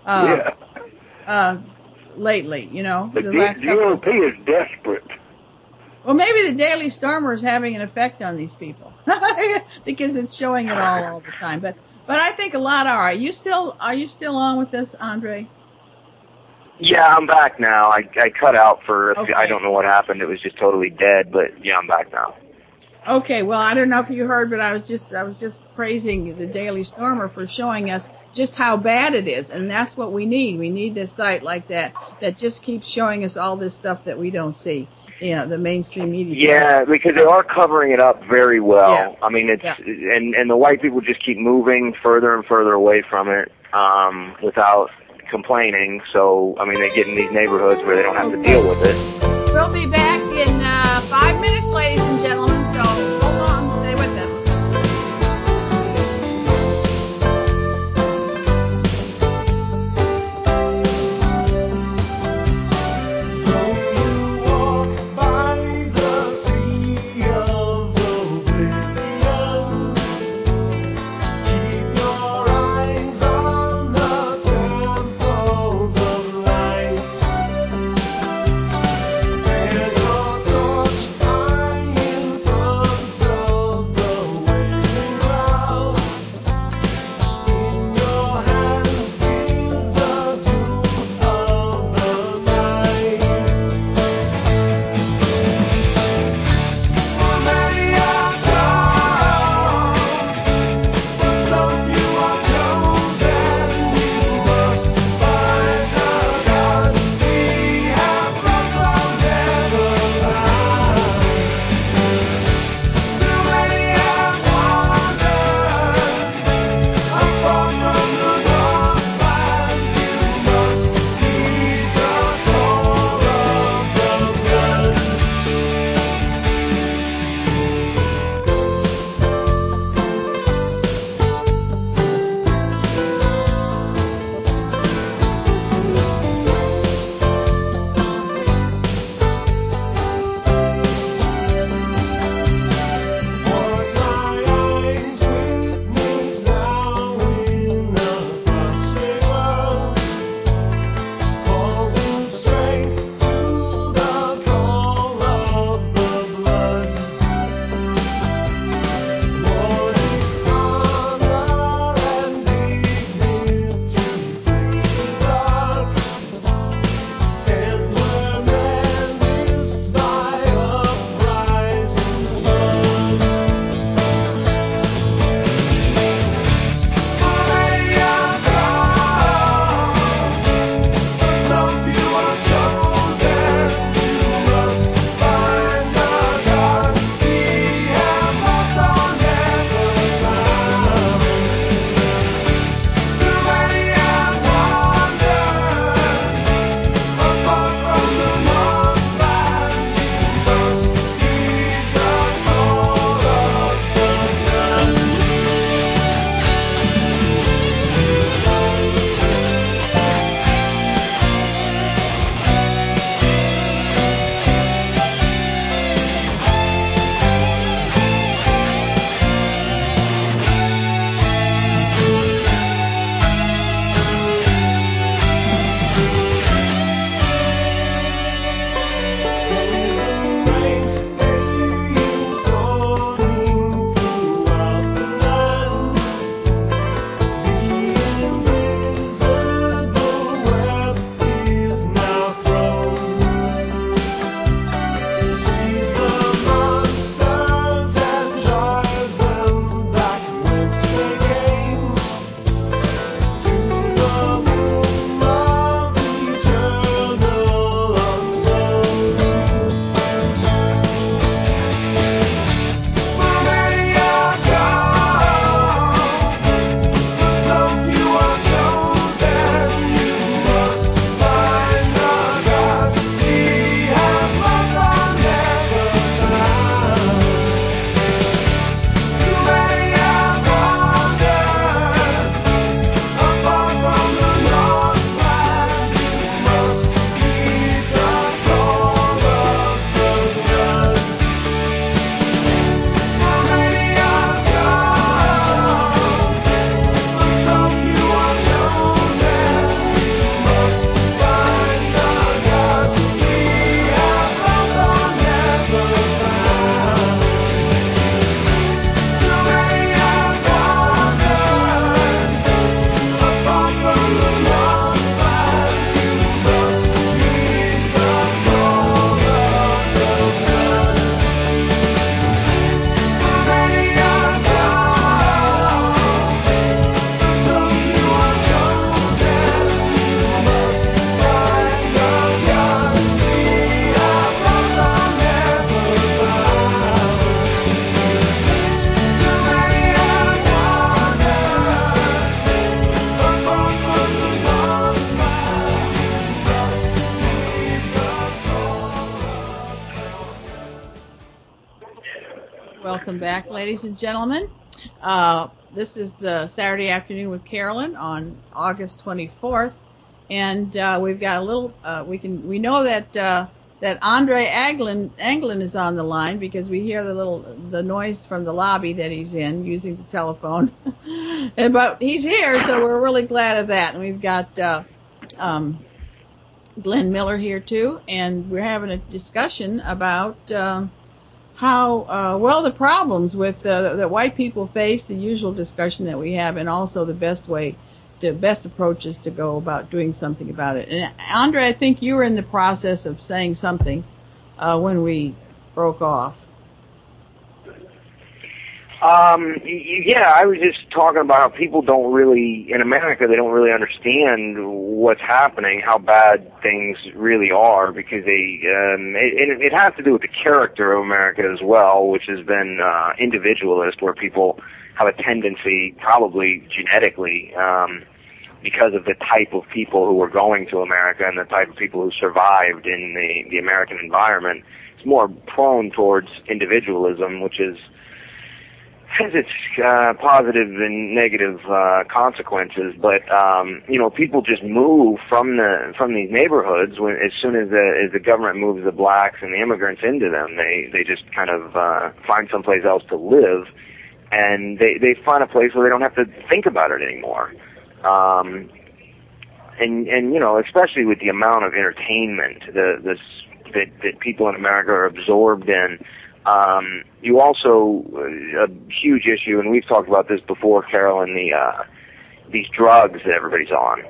Lately, the last couple of days. GOP is desperate. Well, maybe the Daily Stormer is having an effect on these people because it's showing it all the time. But I think a lot are. Are you still on with this, Andre? Yeah, I'm back now. I cut out for I don't know what happened. It was just totally dead. But yeah, I'm back now. Okay. Well, I don't know if you heard, but I was just praising the Daily Stormer for showing us just how bad it is, and that's what we need. We need a site like that just keeps showing us all this stuff that we don't see. The mainstream media. Yeah, because they are covering it up very well. Yeah. I mean, and the white people just keep moving further and further away from it without complaining. So, I mean, they get in these neighborhoods where they don't have to deal with it. We'll be back in 5 minutes, ladies and gentlemen. So hold on, stay with us. Welcome back, ladies and gentlemen. This is the Saturday Afternoon with Carolyn on August 24th, and we've got a little. We know that Andre Anglin is on the line because we hear the noise from the lobby that he's in using the telephone. But he's here, so we're really glad of that. And we've got Glenn Miller here too, and we're having a discussion about how the problems with that white people face, the usual discussion that we have, and also the best approaches to go about doing something about it. And Andre, I think you were in the process of saying something when we broke off. Yeah, I was just talking about how people in America, they don't really understand what's happening, how bad things really are, because it has to do with the character of America as well, which has been individualist, where people have a tendency, probably genetically, because of the type of people who were going to America and the type of people who survived in the American environment. It's more prone towards individualism, which has its positive and negative consequences. But people just move from these neighborhoods as soon as the government moves the blacks and the immigrants into them. They just kind of find someplace else to live, and they find a place where they don't have to think about it anymore. And especially with the amount of entertainment that people in America are absorbed in, you also, a huge issue, and we've talked about this before, Carolyn, these drugs that everybody's on.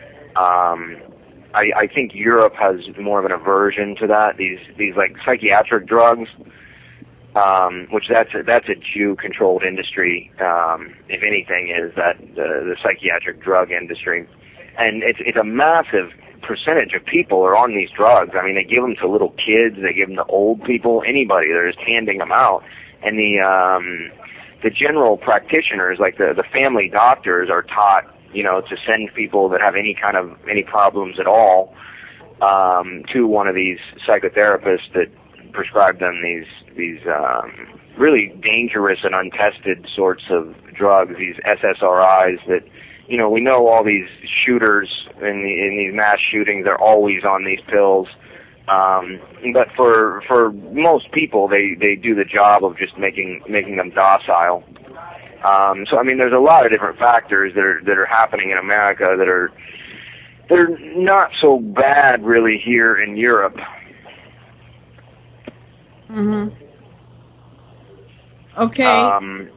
I think Europe has more of an aversion to that, these like psychiatric drugs, which that's a Jew-controlled industry, if anything, is that the psychiatric drug industry. And it's a massive percentage of people are on these drugs. I mean, they give them to little kids, they give them to old people, anybody. They're just handing them out. And the general practitioners, like the family doctors, are taught, to send people that have any problems at all to one of these psychotherapists that prescribe them these really dangerous and untested sorts of drugs, these SSRIs that, we know all these shooters in these mass shootings are always on these pills. But for most people, they do the job of just making them docile. So I mean, there's a lot of different factors that are happening in America they're not so bad really here in Europe. Mhm. Okay.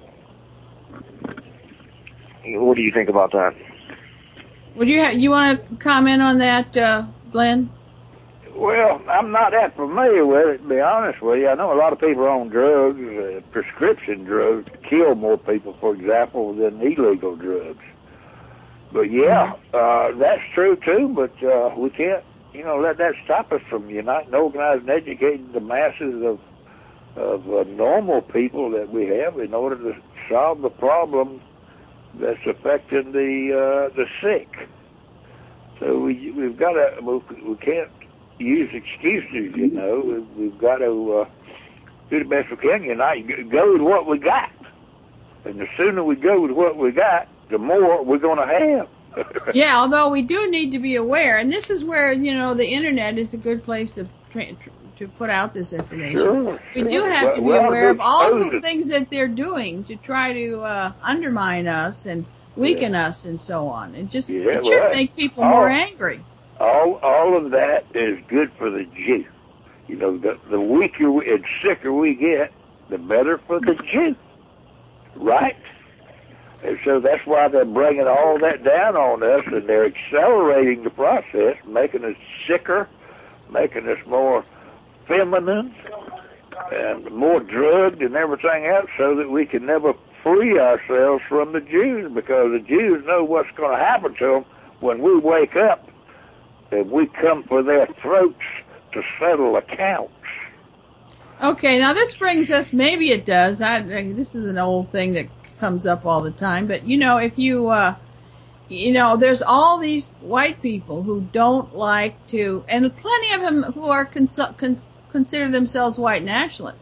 What do you think about that? Would you want to comment on that, Glenn? Well, I'm not that familiar with it, to be honest with you. I know a lot of people on drugs, prescription drugs, kill more people, for example, than illegal drugs. But yeah, that's true too, but we can't, let that stop us from uniting, organizing, educating the masses of normal people that we have in order to solve the problem that's affecting the sick. So we've got to, we can't use excuses, We've got to do the best we can, go with what we got. And the sooner we go with what we got, the more we're going to have. Yeah, although we do need to be aware, and this is where, the internet is a good place to put out this information. Sure, we do have to be aware of all the things that they're doing to try to undermine us and weaken us and so on. It should make people more angry. All of that is good for the Jew. The weaker and sicker we get, the better for the Jew. Right? And so that's why they're bringing all that down on us, and they're accelerating the process, making us sicker, making us more feminine, and more drugged and everything else, so that we can never free ourselves from the Jews, because the Jews know what's going to happen to them when we wake up and we come for their throats to settle accounts. Okay, now this brings us, maybe it does, this is an old thing that comes up all the time, but if you there's all these white people who don't like to, and plenty of them who are consider themselves white nationalists,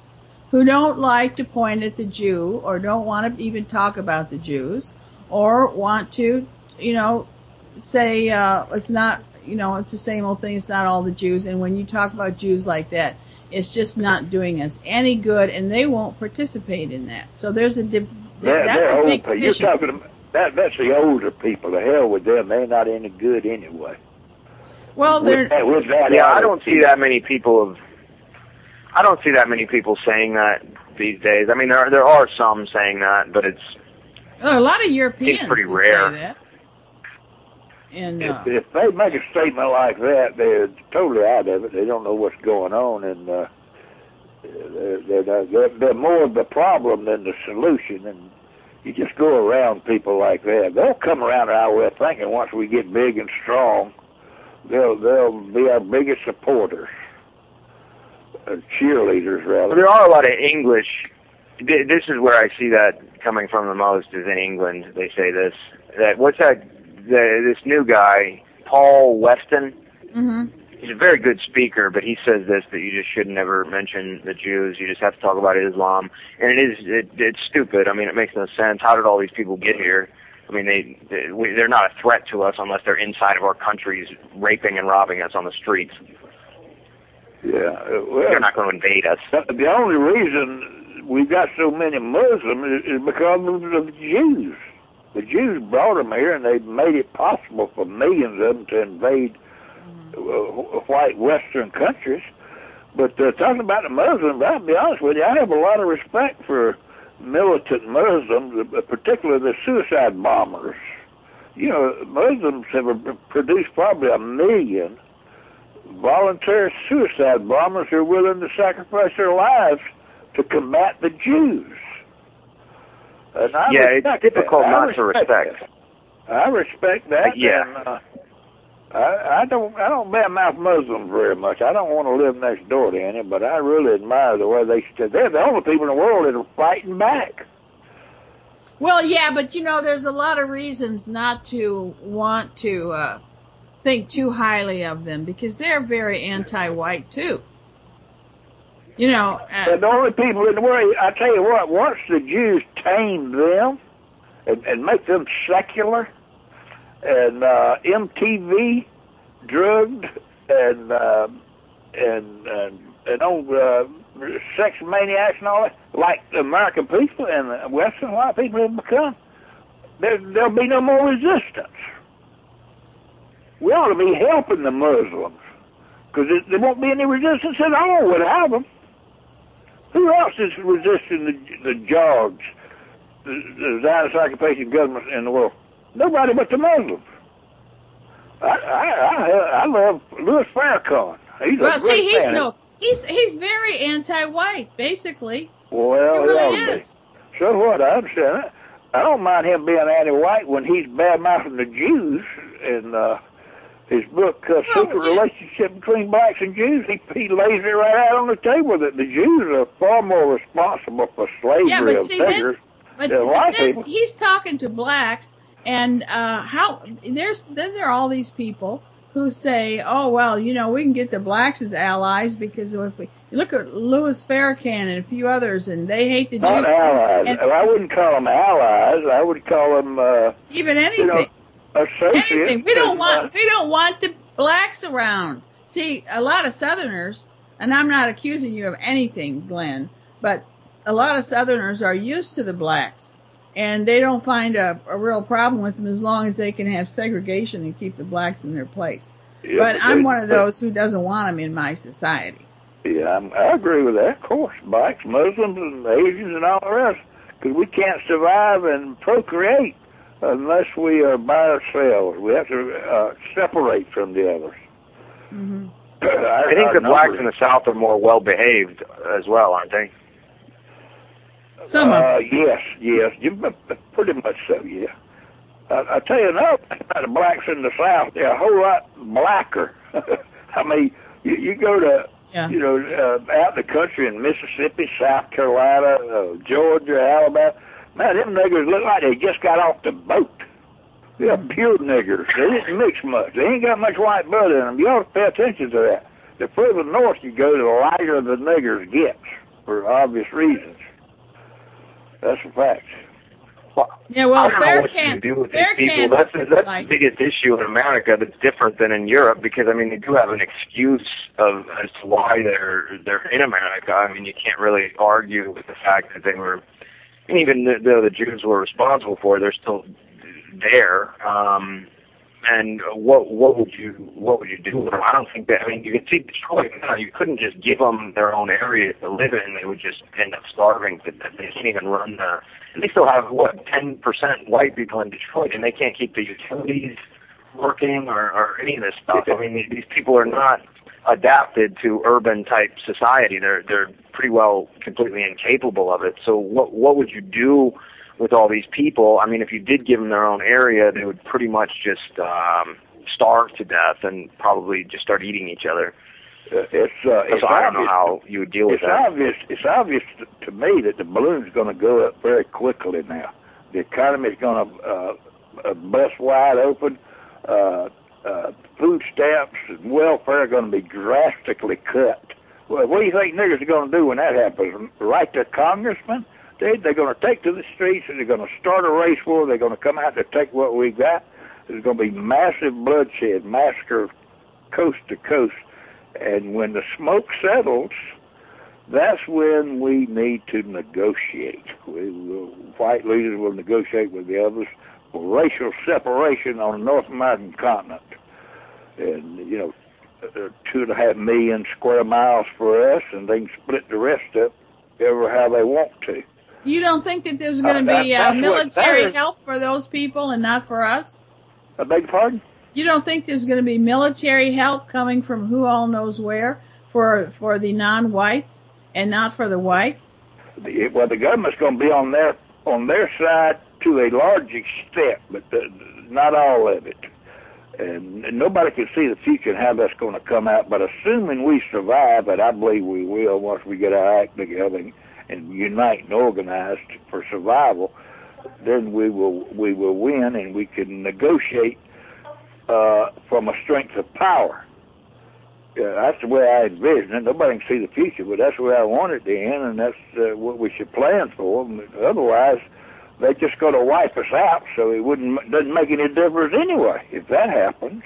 who don't like to point at the Jew or don't want to even talk about the Jews or want to, say, it's not, it's the same old thing. It's not all the Jews. And when you talk about Jews like that, it's just not doing us any good, and they won't participate in that. So there's that's a big issue. You're talking about that's the older people. The hell with them. They're not any good anyway. Well, I don't see that many people saying that these days. I mean, there are some saying that, but it's a lot of Europeans pretty rare. Say that. And if they make a statement like that, they're totally out of it. They don't know what's going on, and they're more of the problem than the solution. And you just go around people like that. They'll come around our way of thinking. Once we get big and strong, they'll be our biggest supporters, cheerleaders rather. There are a lot of English. This is where I see that coming from the most. Is in England. They say this. This new guy, Paul Weston. Mm-hmm. He's a very good speaker, but he says this, that you just should never mention the Jews. You just have to talk about Islam. And it's stupid. I mean, it makes no sense. How did all these people get here? I mean, they're not a threat to us unless they're inside of our countries raping and robbing us on the streets. Yeah. Well, they're not going to invade us. The only reason we've got so many Muslims is because of the Jews. The Jews brought them here, and they made it possible for millions of them to invade white Western countries. But talking about the Muslims, I'll be honest with you, I have a lot of respect for militant Muslims, particularly the suicide bombers. Muslims have produced probably 1 million voluntary suicide bombers who are willing to sacrifice their lives to combat the Jews. It's difficult not to respect. I respect that. Yeah. And, I don't badmouth Muslims very much. I don't want to live next door to any, but I really admire the way they're the only people in the world that are fighting back. Well, yeah, but there's a lot of reasons not to want to think too highly of them because they're very anti-white too. They're the only people in the world. I tell you what, once the Jews tame them and make them secular and MTV drugged and old sex maniacs and all that, like the American people and the Western white people have become, there'll be no more resistance. We ought to be helping the Muslims because there won't be any resistance at all without them. Who else is resisting the Jogs, the Zionist occupation government in the world? Nobody but the Muslims. I love Louis Farrakhan. He's very anti-white, basically. Well, he really is. So what? I understand that. I don't mind him being anti-white when he's bad-mouthing the Jews in his book, Secret Relationship Between Blacks and Jews. He lays it right out on the table that the Jews are far more responsible for slavery of beggars than white people. He's talking to blacks, and there are all these people who say, oh, well, we can get the blacks as allies because if we look at Louis Farrakhan and a few others, and they hate the Jews. Not allies. I wouldn't call them allies. I would call them even anything. Associates. Anything. We don't want the blacks around. See, a lot of Southerners, and I'm not accusing you of anything, Glenn, but a lot of Southerners are used to the blacks, and they don't find a real problem with them as long as they can have segregation and keep the blacks in their place. Yeah, but I'm one of those who doesn't want them in my society. Yeah, I agree with that, of course. Blacks, Muslims, and Asians and all the rest, because we can't survive and procreate unless we are by ourselves. We have to separate from the others. Mm-hmm. I think the blacks in the South are more well-behaved as well, aren't they? Some of them. Yes, pretty much so, yeah. I'll tell you another thing about the blacks in the South. They're a whole lot blacker. I mean, you go to, out in the country in Mississippi, South Carolina, Georgia, Alabama, man, them niggers look like they just got off the boat. They're pure niggers. They didn't mix much. They ain't got much white blood in them. You ought to pay attention to that. The further north you go, the lighter the niggers get. for obvious reasons. That's a fact. Yeah, well, I don't know what you do with these people. That's the biggest issue in America that's different than in Europe, because I mean they do have an excuse as to why they're in America. I mean you can't really argue with the fact that they were, and even though the Jews were responsible for it, they're still there. And what would you do with them? I don't think that. I mean, you can see Detroit now. You couldn't just give them their own area to live in; they would just end up starving to death. They can't even run the. And they still have 10% white people in Detroit, and they can't keep the utilities working or any of this stuff. I mean, these people are not adapted to urban type society. They're pretty well completely incapable of it. So what would you do with all these people? I mean, if you did give them their own area, they would pretty much just starve to death and probably just start eating each other. So I don't know how you would deal with that. It's obvious to me that the balloon's going to go up very quickly now. The economy's going to bust wide open. Food stamps and welfare are going to be drastically cut. Well, what do you think niggers are going to do when that happens? Write their congressman? They're going to take to the streets and they're going to start a race war. They're going to come out to take what we got. There's going to be massive bloodshed, massacre coast to coast. And when the smoke settles, that's when we need to negotiate. White leaders will negotiate with the others for racial separation on the North American continent. And, 2.5 million square miles for us, and they can split the rest up ever how they want to. You don't think that there's going to be military help for those people and not for us? I beg your pardon? You don't think there's going to be military help coming from who all knows where for the non-whites and not for the whites? Well, the government's going to be on their side to a large extent, but not all of it. And nobody can see the future and how that's going to come out. But assuming we survive, and I believe we will once we get our act together and unite and organize for survival, then we will win, and we can negotiate from a strength of power. That's the way I envision it. Nobody can see the future, but that's the way I want it to end, and that's what we should plan for. Otherwise, they're just going to wipe us out, so it doesn't make any difference anyway if that happens.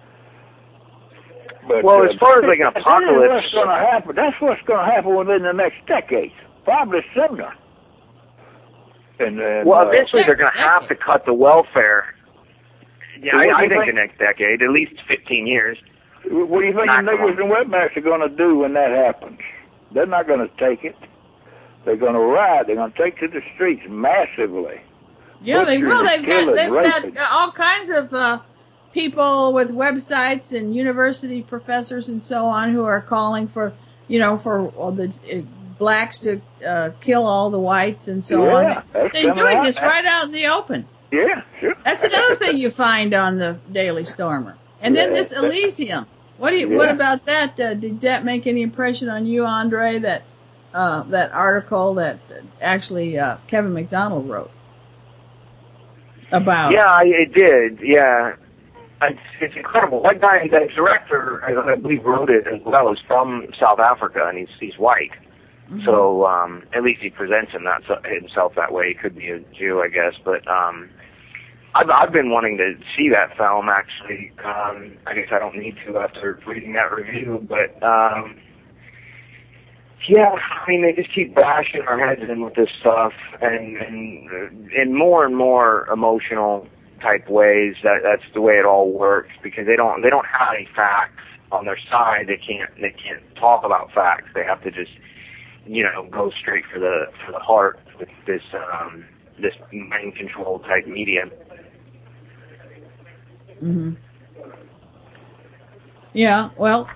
But, well, as far as like an apocalypse, that's what's going to happen within the next decade, probably sooner. And eventually they're going to have to cut the welfare. Yeah, I think the next decade, at least 15 years. What do you think the niggers and wetbacks are going to do when that happens? They're not going to take it. They're going to riot. They're going to take to the streets massively. Yeah, they will. They've got all kinds of people with websites and university professors and so on who are calling for the blacks to kill all the whites and so on. They're doing this right out in the open. Yeah, sure. That's another thing you find on the Daily Stormer. And then this Elysium. What about that? Did that make any impression on you, Andre? That article that actually Kevin McDonald wrote about. Yeah, it did. Yeah, it's incredible. That guy, that director, I believe, wrote it as well. Is from South Africa, and he's white. Mm-hmm. So at least he presents himself that way. He could be a Jew, I guess, but I've been wanting to see that film, actually. I guess I don't need to after reading that review, but yeah, I mean, they just keep bashing our heads in with this stuff, and in more and more emotional type ways. That's the way it all works, because they don't have any facts on their side. They can't talk about facts. They have to just go straight for the heart with this mind control type media. Mm-hmm. Yeah. Well.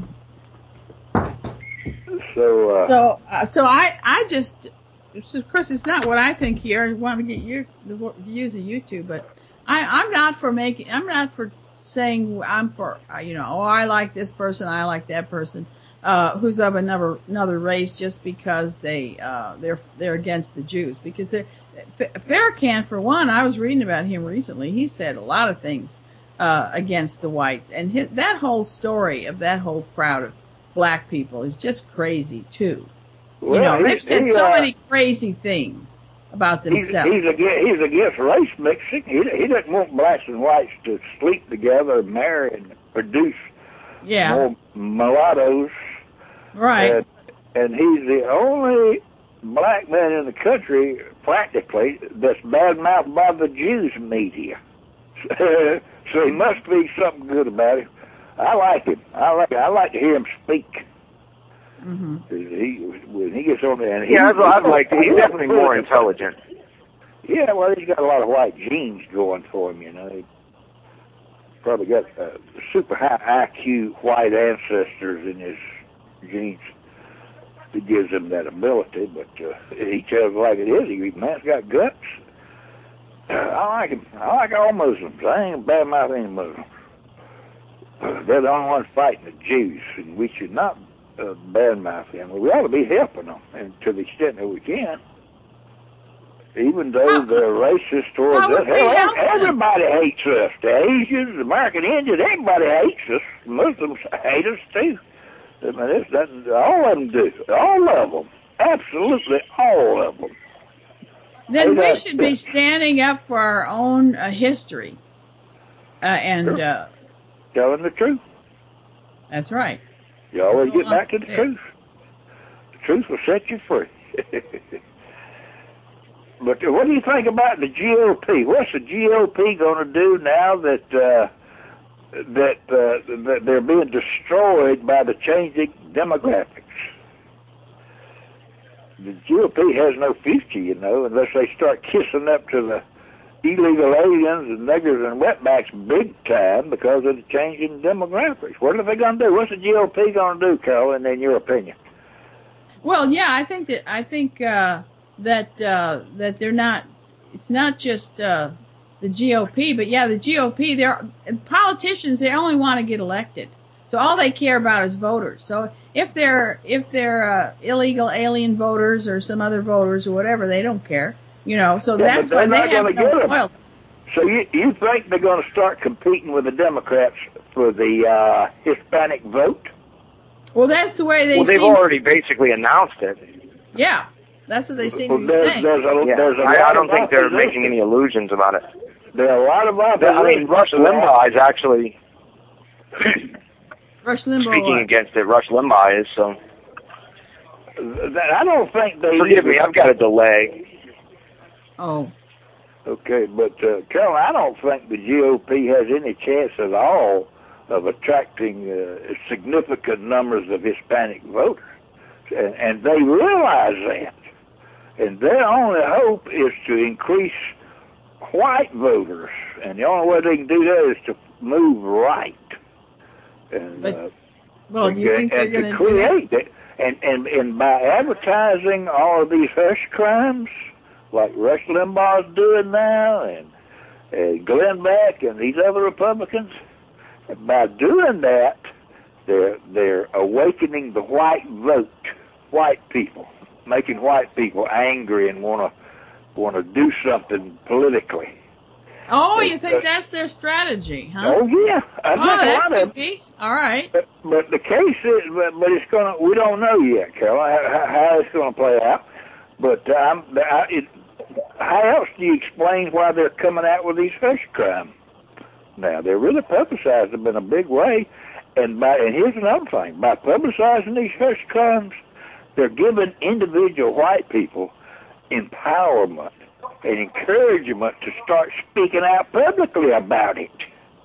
So I just, of course, it's not what I think here. I want to get the views of you two, but I'm not for saying I'm for, I like this person, I like that person, who's of another race just because they're against the Jews. Because Farrakhan, for one, I was reading about him recently. He said a lot of things against the whites, and that whole story of that whole crowd of black people is just crazy too. Well, they've said so many crazy things about themselves. He's against race mixing. He doesn't want blacks and whites to sleep together, marry, and produce more mulattoes. Right. And he's the only black man in the country, practically, that's badmouthed by the Jews media. So he must be something good about him. I like him. I like to hear him speak. Mm-hmm. When he gets on there, and I've liked him. He's definitely more intelligent. Yeah, well, he's got a lot of white genes going for him. He probably got super high IQ white ancestors in his genes. It gives him that ability, but he tells it like it is. Man's got guts. I like him. I like all Muslims. I ain't bad-mouth any Muslims. They're the only ones fighting the Jews, and we should not badmouth them. We ought to be helping them, and to the extent that we can. Even though they're racist towards us. Hell, everybody hates us. The Asians, the American Indians, everybody hates us. Muslims hate us too. I mean, all of them do. All of them. Absolutely all of them. Then we should be standing up for our own history. Telling the truth. That's right. You always get back to the truth. The truth will set you free. But what do you think about the GOP? What's the GOP going to do now that they're being destroyed by the changing demographics? The GOP has no future, unless they start kissing up to the illegal aliens and niggers and wetbacks big time because of the changing demographics. What are they going to do? What's the GOP going to do, Carolyn, in your opinion? Well, yeah, I think that they're not. It's not just the GOP, but the GOP. Politicians. They only want to get elected, so all they care about is voters. So if they're illegal alien voters or some other voters or whatever, they don't care. So that's why they have no loyalty. So you think they're going to start competing with the Democrats for the Hispanic vote? Well, that's the way they. Well, they've already basically announced it. Yeah, that's what they seem to be saying. I don't think they're making any illusions about it. There are a lot of Rush Limbaugh is actually speaking against it. Rush Limbaugh is so. I don't think they. Forgive me, I've got a delay. Oh. Okay, but Carol, I don't think the GOP has any chance at all of attracting significant numbers of Hispanic voters, and they realize that. And their only hope is to increase white voters, and the only way they can do that is to move right. And you think they're going to create that? And by advertising all of these hush crimes, like Rush Limbaugh's doing now, and Glenn Beck and these other Republicans, by doing that, they're awakening the white vote, white people, making white people angry and want to do something politically. Oh, you think that's their strategy, huh? Oh yeah, that could be. All right. But the case is, but it's gonna. We don't know yet, Carol, how it's gonna play out. But how else do you explain why they're coming out with these hush crimes? Now they're really publicizing them in a big way, and here's another thing: by publicizing these hush crimes, they're giving individual white people empowerment and encouragement to start speaking out publicly about it,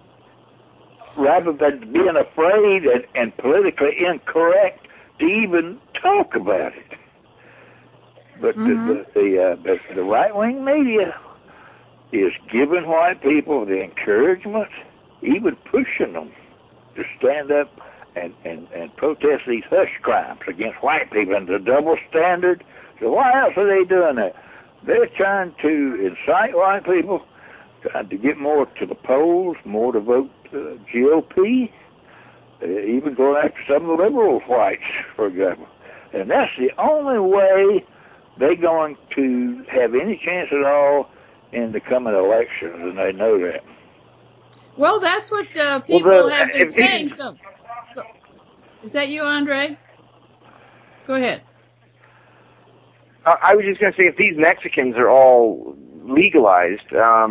rather than being afraid and politically incorrect to even talk about it. But the right-wing media is giving white people the encouragement, even pushing them to stand up and protest these hush crimes against white people, and the double standard. So why else are they doing that? They're trying to incite white people, trying to get more to the polls, more to vote GOP, even going after some of the liberal whites, for example. And that's the only way they're going to have any chance at all in the coming elections, and they know that. Well, that's what people have been saying. So, is that you, Andre? Go ahead. I was just going to say, if these Mexicans are all legalized,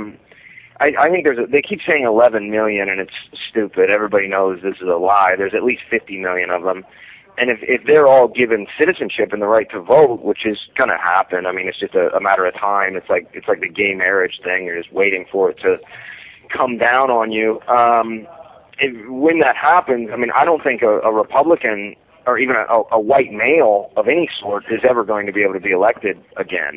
I think they keep saying 11 million, and it's stupid. Everybody knows this is a lie. There's at least 50 million of them. And if they're all given citizenship and the right to vote, which is going to happen, I mean, it's just a matter of time. It's like the gay marriage thing. You're just waiting for it to come down on you. When that happens, I mean, I don't think a Republican or even a white male of any sort is ever going to be able to be elected again.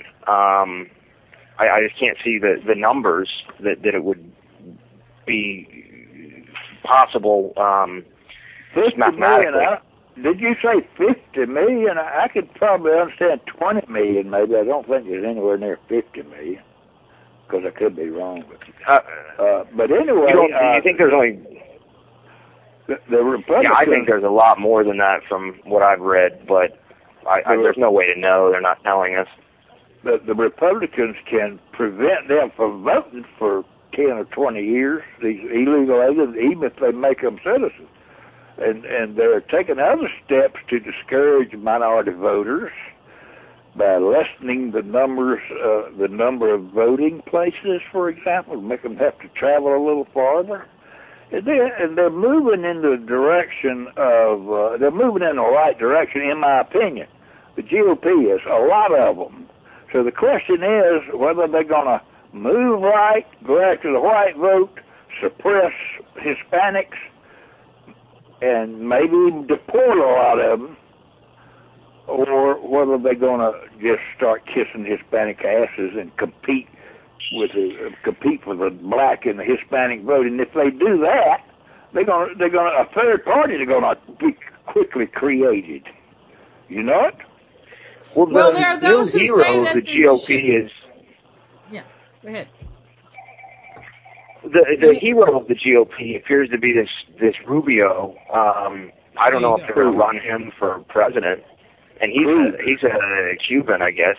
I just can't see the numbers that it would be possible mathematically. Did you say 50 million? I could probably understand 20 million, maybe. I don't think it's anywhere near 50 million, because I could be wrong. But anyway, do you think there's only? The Republicans. Yeah, I think there's a lot more than that from what I've read, but there's no way to know. They're not telling us. The Republicans can prevent them from voting for 10 or 20 years. These illegal aliens, even if they make them citizens. And they're taking other steps to discourage minority voters by lessening the number of voting places, for example, make them have to travel a little farther. And they're moving in the direction of they're moving in the right direction, in my opinion. The GOP is a lot of them. So the question is whether they're going to move right, go after the white vote, suppress Hispanics, and maybe deport a lot of them, or whether they're going to just start kissing Hispanic asses and compete for the black and the Hispanic vote. And if they do that, a third party is going to be quickly created. You know it? Well, there are those who say that the GOP is. Yeah, go ahead. The hero of the GOP appears to be this Rubio. I don't know if they're going to run him for president, and he's a Cuban, I guess.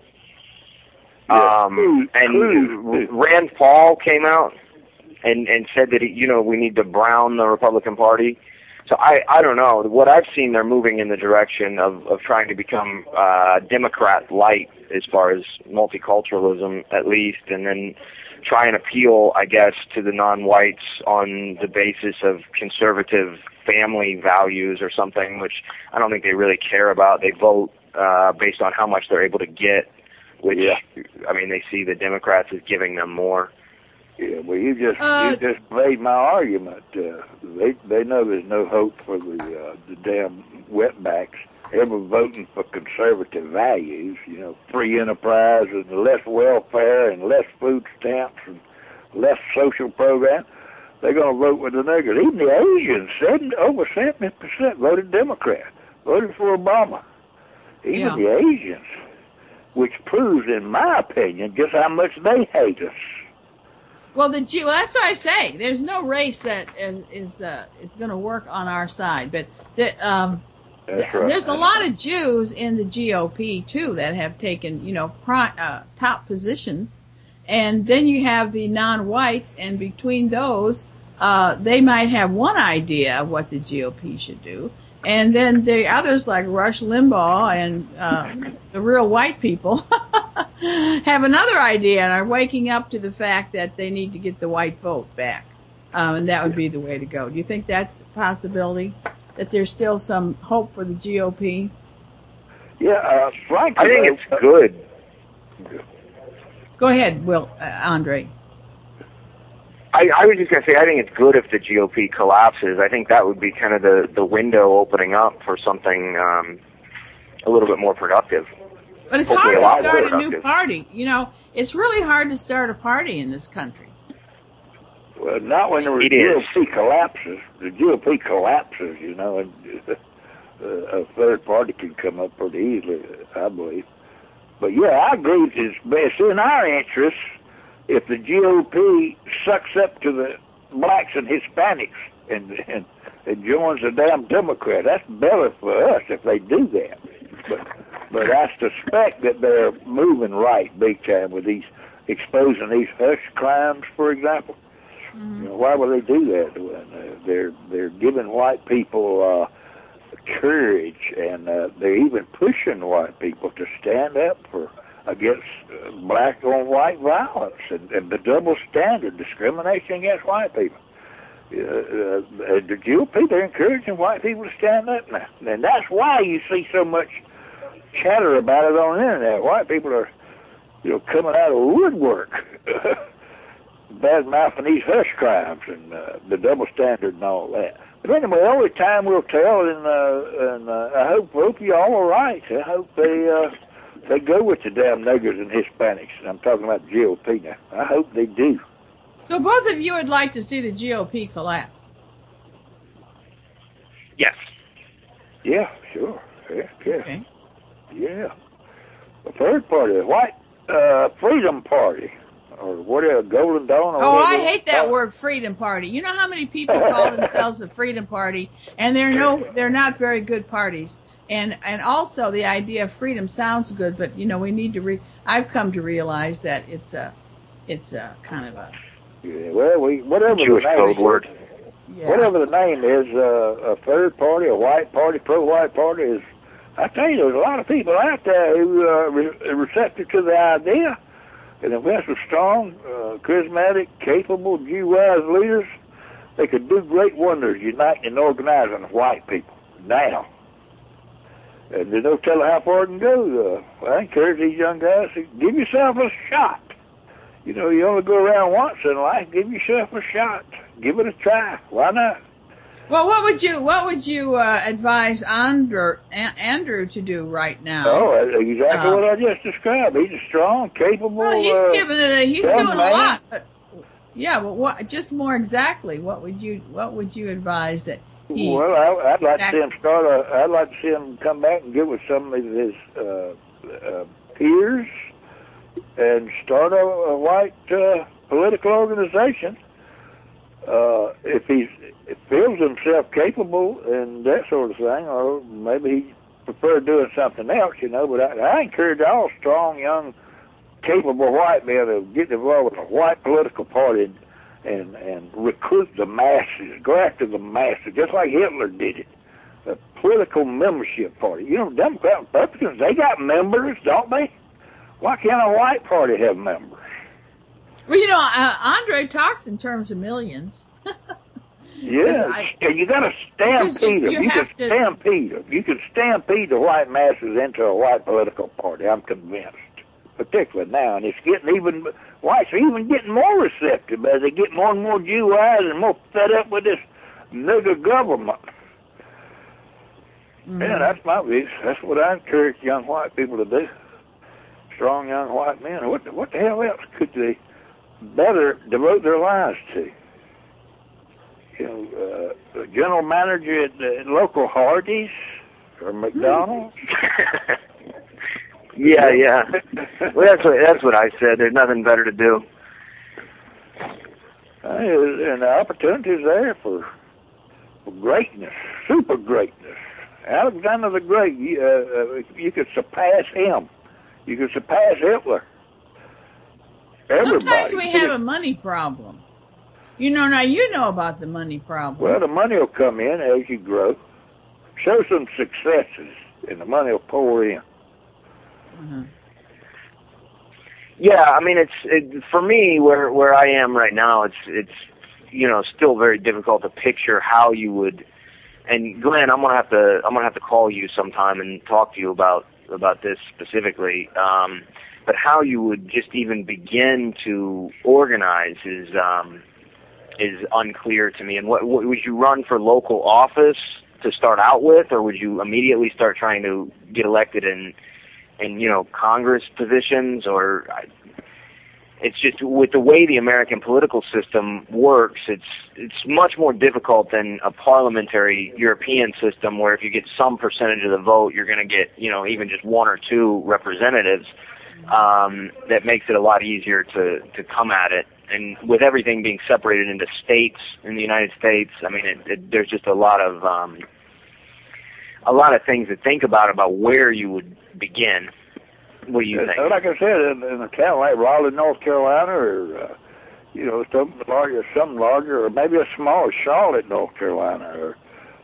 And Rand Paul came out and said that we need to brown the Republican Party. So I don't know. What I've seen, they're moving in the direction of trying to become Democrat light as far as multiculturalism, at least, and then try and appeal, I guess, to the non-whites on the basis of conservative family values or something, which I don't think they really care about. They vote based on how much they're able to get, which, I mean, they see the Democrats as giving them more. Yeah, well, you just made my argument. They know there's no hope for the damn wetbacks ever voting for conservative values. Free enterprise and less welfare and less food stamps and less social program. They're going to vote with the niggers. Even the Asians, over 70% voted Democrat, voted for Obama. Even the Asians, which proves, in my opinion, just how much they hate us. Well, that's what I say. There's no race that is going to work on our side, but that's right. There's a lot of Jews in the GOP too that have taken top positions, and then you have the non-whites, and between those, they might have one idea of what the GOP should do, and then the others like Rush Limbaugh and the real white people have another idea and are waking up to the fact that they need to get the white vote back, and that would be the way to go. Do you think that's a possibility, that there's still some hope for the GOP? Yeah, frankly, I think it's good. Go ahead, Andre. I was just going to say, I think it's good if the GOP collapses. I think that would be kind of the window opening up for something a little bit more productive. But it's hard to start a new party. It's really hard to start a party in this country. Well, not when the GOP collapses. The GOP collapses, and a third party can come up pretty easily, I believe. But yeah, I agree. It's in our interest if the GOP sucks up to the blacks and Hispanics and joins the damn Democrat. That's better for us if they do that. But I suspect that they're moving right big time with these exposing these hush crimes, for example. Mm-hmm. Why would they do that? They're giving white people courage, and they're even pushing white people to stand up against black on white violence and the double standard, discrimination against white people. The GOP, they're encouraging white people to stand up now, and that's why you see so much chatter about it on the internet. White people are, coming out of woodwork, bad mouthing these hush crimes and the double standard and all that. But anyway, only time will tell, and I hope you all are right. I hope they go with the damn niggers and Hispanics. I'm talking about the GOP now. I hope they do. So both of you would like to see the GOP collapse? Yes. Yeah, sure. Yeah. Okay. Yeah. The third party, the White Freedom Party, or whatever, Golden Dawn. Or whatever. I hate that word, Freedom Party. You know how many people call themselves the Freedom Party, and they're not very good parties. And also the idea of freedom sounds good, but we need to I've come to realize that it's a kind of a whatever Jewish the name code word. Yeah. Whatever the name is, a third party, a white party, pro-white party is. I tell you, there's a lot of people out there who are receptive to the idea, and if we have some strong, charismatic, capable, Jew-wise leaders, they could do great wonders uniting and organizing white people now. And there's no telling how far it can go. I encourage these young guys to give yourself a shot. You only go around once in life. Give yourself a shot. Give it a try. Why not? Well, what would you advise Andrew to do right now? Oh, exactly what I just described. He's a strong, capable. Well, he's doing man. a lot. But, yeah, but just more exactly, what would you advise that he? Well, I'd like to see him I'd like to see him come back and get with some of his peers and start a white political organization. If he feels himself capable and that sort of thing, or maybe he prefer doing something else, But I encourage all strong, young, capable white men to get involved with a white political party and recruit the masses, go after the masses, just like Hitler did it. A political membership party. Democrats and Republicans, they got members, don't they? Why can't a white party have members? Well, Andre talks in terms of millions. Yeah, you got to stampede them. You can stampede them. You can stampede the white masses into a white political party. I'm convinced, particularly now, and it's getting whites are even getting more receptive as they get more and more Jew-wise and more fed up with this nigger government. Mm-hmm. Yeah, that's my view. That's what I encourage young white people to do. Strong young white men. What the hell else could they better devote their lives to? A general manager at local Hardee's or McDonald's. Yeah. Well, that's what I said. There's nothing better to do. And the opportunities there for greatness, super greatness. Alexander the Great, you could surpass him. You could surpass Hitler. Everybody. Sometimes we have a money problem. Now you know about the money problem. Well, the money will come in as you grow. Show some successes, and the money will pour in. Mm-hmm. Yeah, I mean, it's for me where I am right now. It's still very difficult to picture how you would. And Glenn, I'm gonna have to call you sometime and talk to you about this specifically. But how you would just even begin to organize is unclear to me. And what would you run for local office to start out with, or would you immediately start trying to get elected in Congress positions? Or it's just with the way the American political system works, it's much more difficult than a parliamentary European system, where if you get some percentage of the vote, you're going to get even just one or two representatives. That makes it a lot easier to come at it. And with everything being separated into states in the United States, I mean, there's just a lot of things to think about where you would begin. What do you think? Like I said, in a town like Raleigh, North Carolina, or something larger, or maybe a smaller Charlotte, North Carolina, or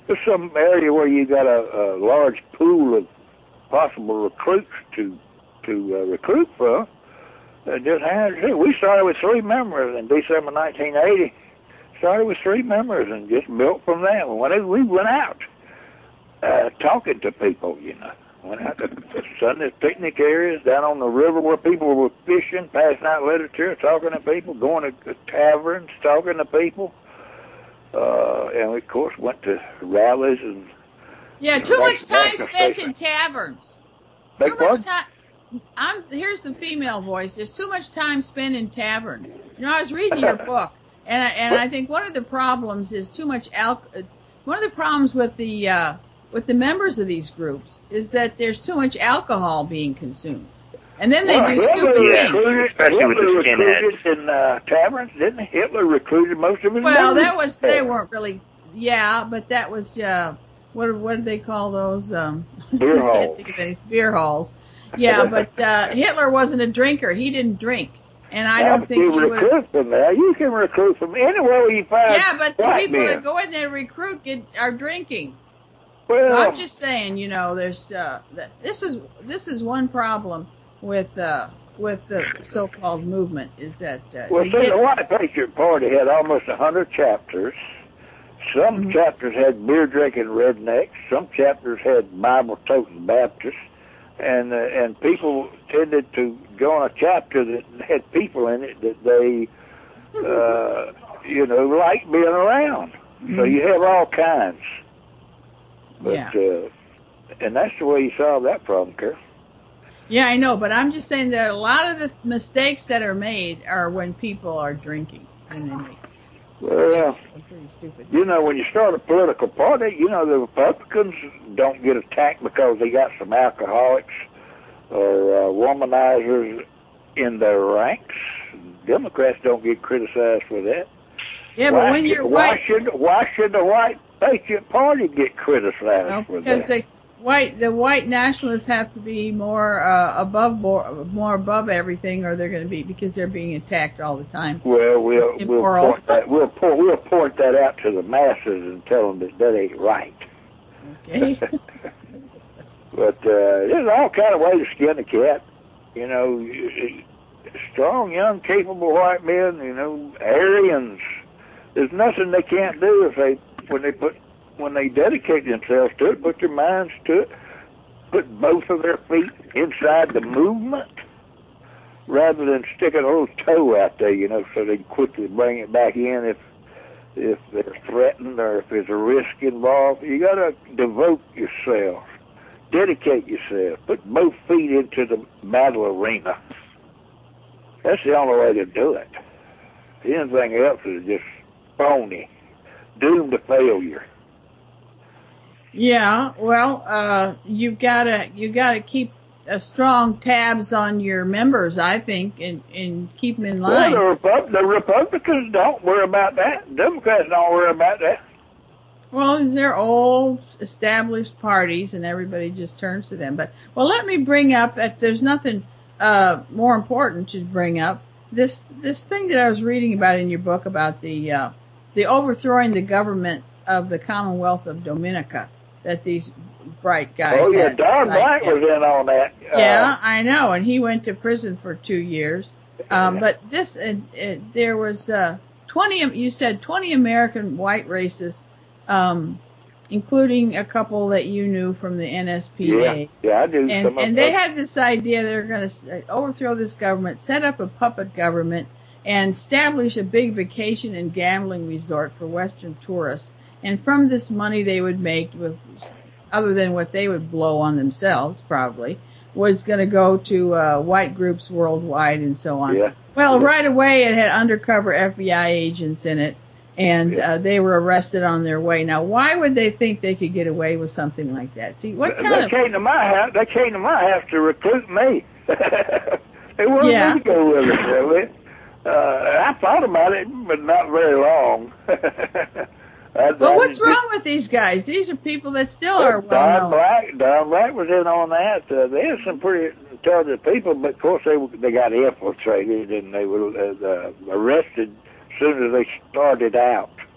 there's some area where you got a large pool of possible recruits to recruit from. Just we started with 3 members in December 1980. Started with 3 members and just built from that. When we went out talking to people, you know, went out to Sunday picnic areas, down on the river where people were fishing, passing out literature, talking to people, going to taverns, talking to people. And we, of course, went to rallies and... Yeah, too much time spent in taverns. Too much time. Here's the female voice. There's too much time spent in taverns. You know, I was reading your book, and I think one of the problems is too much one of the problems with the members of these groups is that there's too much alcohol being consumed. And then they do stupid things. Especially with the skinheads. In taverns, didn't Hitler recruited most of his Well, members? they weren't really, yeah, but that was, what did they call those? Beer halls. I can't think of any, beer halls. Yeah, but Hitler wasn't a drinker. He didn't drink. And I don't think he would. Recruit from there. You can recruit from anywhere you find. Yeah, but the people men that go in there and recruit are drinking. Well, so I'm just saying, you know, there's this is one problem with the so-called movement is that the White Patriot Party had almost 100 chapters. Some chapters had beer-drinking rednecks. Some chapters had Bible-toting Baptists. And people tended to go on a chapter that had people in it that they, liked being around. So you have all kinds. But, and that's the way you solve that problem, Carol. Yeah, I know, but I'm just saying that a lot of the mistakes that are made are when people are drinking, and they make some pretty stupid mistakes. You know, when you start a political party, you know, the Republicans don't get attacked because they got some alcoholics or womanizers in their ranks. Democrats don't get criticized for that. Yeah, but when you're white... Why should the White Patriot Party get criticized for that? Because the white nationalists have to be more above everything, or they're going to be, because they're being attacked all the time. Well, we'll point that out to the masses and tell them that ain't right. Okay. But there's all kind of ways to skin a cat. You know, strong, young, capable white men. You know, Aryans. There's nothing they can't do when they dedicate themselves to it, put their minds to it, put both of their feet inside the movement, rather than sticking a little toe out there, you know, so they can quickly bring it back in if they're threatened or if there's a risk involved. You got to devote yourself, dedicate yourself, put both feet into the battle arena. That's the only way to do it. Anything else is just phony, doomed to failure. Yeah, well, you gotta keep strong tabs on your members, I think, and keep them in line. Well, the Republicans don't worry about that. Democrats don't worry about that. Well, they're old, established parties, and everybody just turns to them. But, well, let me bring up, there's nothing more important to bring up. This thing that I was reading about in your book about the overthrowing the government of the Commonwealth of Dominica that these bright guys had. Oh, yeah, had. Don Black was in on that. Yeah, I know, and he went to prison for 2 years. But this, there was 20, you said 20 American white racists, including a couple that you knew from the NSPA. Yeah, I do. And they had this idea they're going to overthrow this government, set up a puppet government, and establish a big vacation and gambling resort for Western tourists. And from this money they would make, other than what they would blow on themselves probably, was going to go to white groups worldwide and so on. Yeah. Well, right away it had undercover FBI agents in it, and they were arrested on their way. Now, why would they think they could get away with something like that? See, what kind of... They came to my house to recruit me. They wanted me to go with it, really. I thought about it, but not very long. Well, what's wrong with these guys? These are people that still are well known. Don Black was in on that. They had some pretty intelligent people, but of course they got infiltrated and they were arrested as soon as they started out.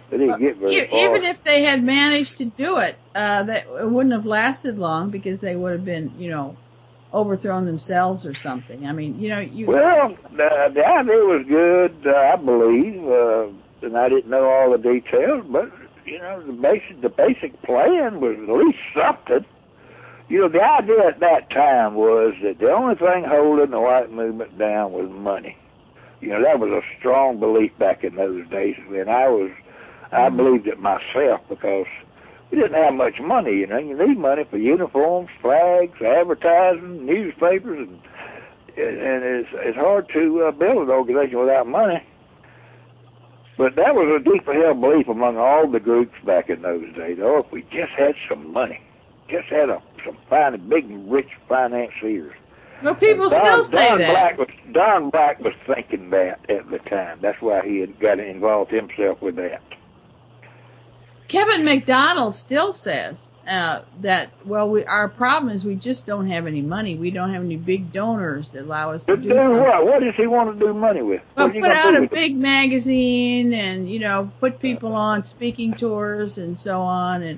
They didn't get very far. Even if they had managed to do it, that it wouldn't have lasted long because they would have been, overthrown themselves or something. I mean, Well, the idea was good, I believe, and I didn't know all the details, but the basic plan was at least something. The idea at that time was that the only thing holding the white movement down was money. That was a strong belief back in those days, and I believed it myself because we didn't have much money. You need money for uniforms, flags, advertising, newspapers, and it's hard to build an organization without money. But that was a deep held belief among all the groups back in those days. Oh, if we just had some money, just had some big, rich financiers. Well, people still say that. Don Black was thinking that at the time. That's why he had got involved himself with that. Kevin McDonald still says that, our problem is we just don't have any money. We don't have any big donors that allow us to do something. What does he want to do money with? Well, put out a big magazine and, put people on speaking tours and so on. And,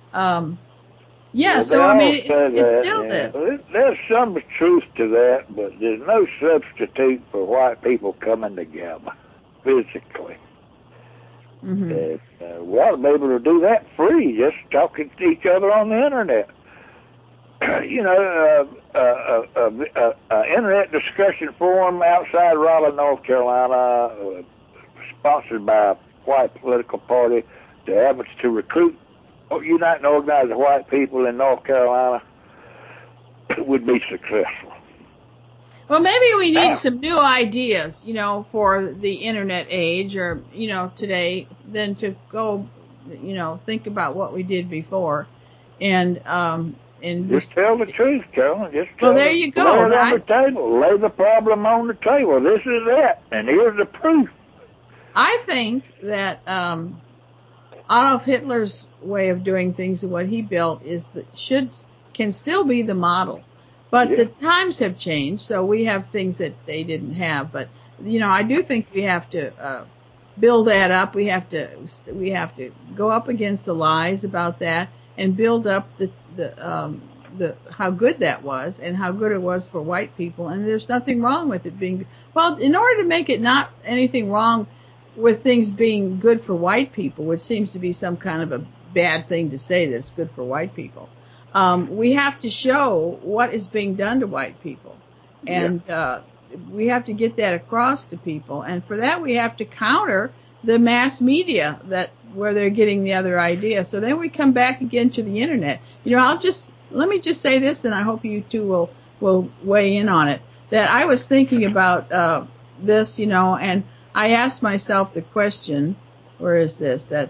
it's still this. There's some truth to that, but there's no substitute for white people coming together physically. Mm-hmm. We ought to be able to do that free, just talking to each other on the internet. Internet discussion forum outside Raleigh, North Carolina, sponsored by a white political party, the efforts to recruit, unite and organize the white people in North Carolina would be successful. Well, maybe we need some new ideas, for the internet age or, today than to go, think about what we did before. And just tell the truth, Carolyn. There you go. Lay it on the table. Lay the problem on the table. This is it. And here's the proof. I think that, Adolf Hitler's way of doing things and what he built can still be the model. But the times have changed, so we have things that they didn't have. But, I do think we have to build that up. We have to go up against the lies about that and build up the how good that was and how good it was for white people. And there's nothing wrong with it being, in order to make it not anything wrong with things being good for white people, which seems to be some kind of a bad thing to say that it's good for white people. We have to show what is being done to white people. And we have to get that across to people. And for that, we have to counter the mass media where they're getting the other idea. So then we come back again to the internet. Let me just say this, and I hope you two will weigh in on it, that I was thinking about this, and I asked myself the question, where is this, that,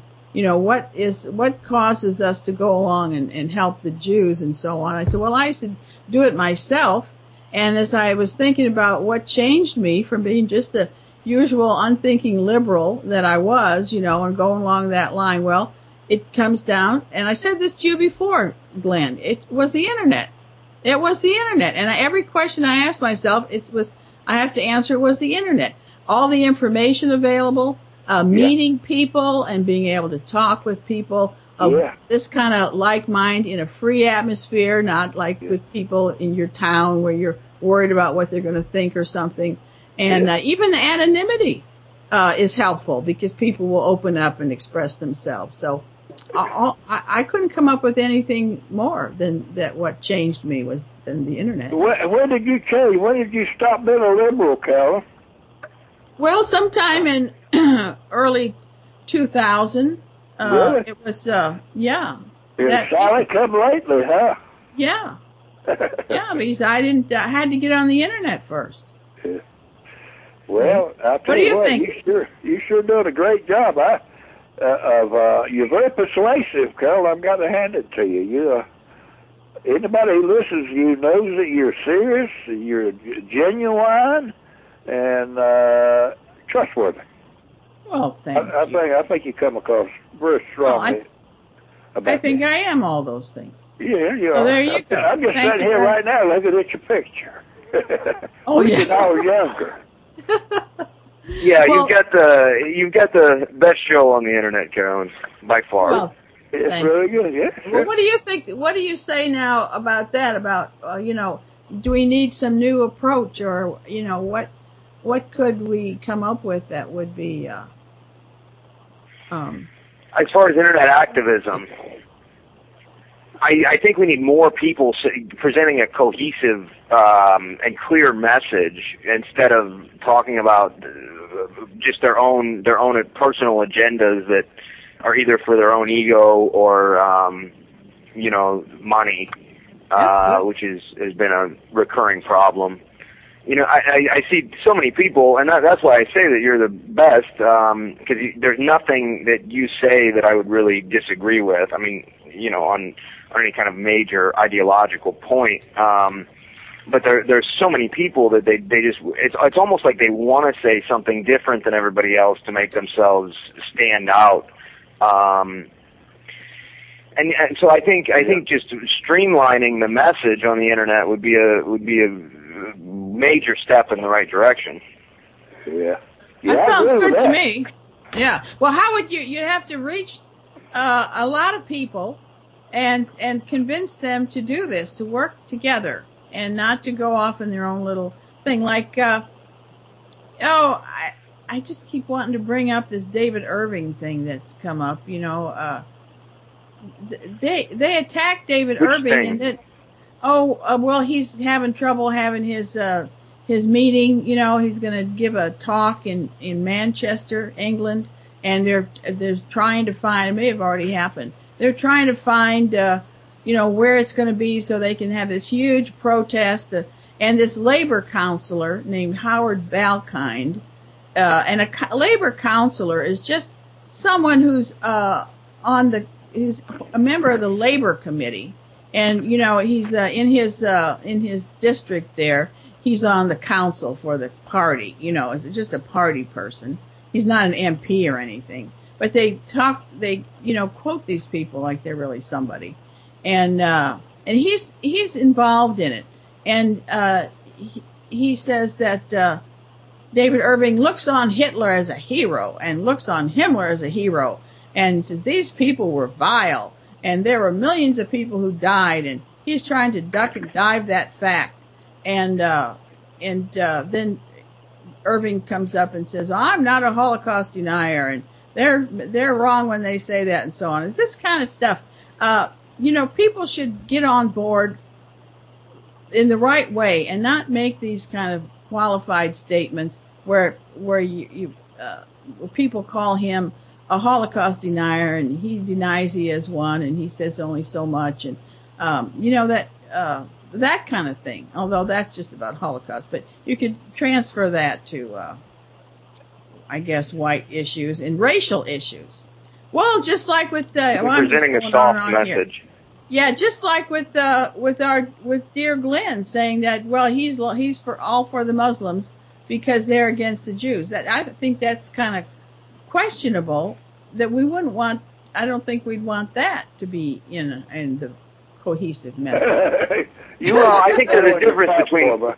what causes us to go along and help the Jews and so on? I said, I used to do it myself. And as I was thinking about what changed me from being just the usual unthinking liberal that I was, and going along that line, it comes down, and I said this to you before, Glenn, it was the internet. It was the internet. And every question I asked myself, I have to answer, it was the internet. All the information available, meeting people and being able to talk with people of this kind of like mind in a free atmosphere, not like with people in your town where you're worried about what they're going to think or something. And even the anonymity is helpful because people will open up and express themselves. So I couldn't come up with anything more than that. What changed me was than the internet. When did you change? When did you stop being a liberal, Carol? Well, sometime in early 2000. Really? It was, It's solid come lately, huh? Yeah. Because I had to get on the internet first. Yeah. Well, I'll tell what do you think? You sure doing a great job. You're very persuasive, Carol. I've got to hand it to you. Anybody who listens to you knows that you're serious, you're genuine, and trustworthy. Well, thank you. I think you come across very strongly. I think I am all those things. Yeah, you are. So there you go. I'm just sitting here right now looking at your picture. Oh, Looking all younger. Yeah, Well, you've got the best show on the internet, Carolyn, by far. Well, It's thank really good, yeah. Well, what do you think? What do you say now about that? About do we need some new approach, or what could we come up with that would be As far as internet activism, I think we need more people presenting a cohesive and clear message instead of talking about just their own personal agendas that are either for their own ego or money, which has been a recurring problem. I see so many people, and that's why I say that you're the best, because there's nothing that you say that I would really disagree with. I mean, on any kind of major ideological point. But there's so many people that they just, it's almost like they want to say something different than everybody else to make themselves stand out. And so I think just streamlining the message on the internet would be a major step in the right direction. Yeah. That sounds good to me. Yeah. Well, how would you'd have to reach a lot of people and convince them to do this, to work together and not to go off in their own little thing. Like, I just keep wanting to bring up this David Irving thing that's come up. They attacked David Irving thing? and then, well, he's having trouble having his meeting. He's going to give a talk in Manchester, England, and they're trying to find, it may have already happened. They're trying to find, where it's going to be so they can have this huge protest. And this labor counselor named Howard Balkind, and a labor counselor is just someone who's he's a member of the labor committee, and he's in his district there. He's on the council for the party. Is just a party person. He's not an MP or anything. But they quote these people like they're really somebody, and he's involved in it, and he says that David Irving looks on Hitler as a hero and looks on Himmler as a hero, and says these people were vile, and there were millions of people who died, and he's trying to duck and dive that fact, and then Irving comes up and says, I'm not a Holocaust denier, and they're wrong when they say that, and so on. It's this kind of stuff. People should get on board in the right way and not make these kind of qualified statements where people call him a Holocaust denier and he denies he is one and he says only so much, and that kind of thing. Although that's just about Holocaust, but you could transfer that to I guess white issues and racial issues. Well, just like with presenting a soft message. Here. Yeah, just like with dear Glenn saying that, well, he's for the Muslims because they're against the Jews. That I think that's kind of questionable. That we wouldn't want. I don't think we'd want that to be in the cohesive message. I think there's a difference between.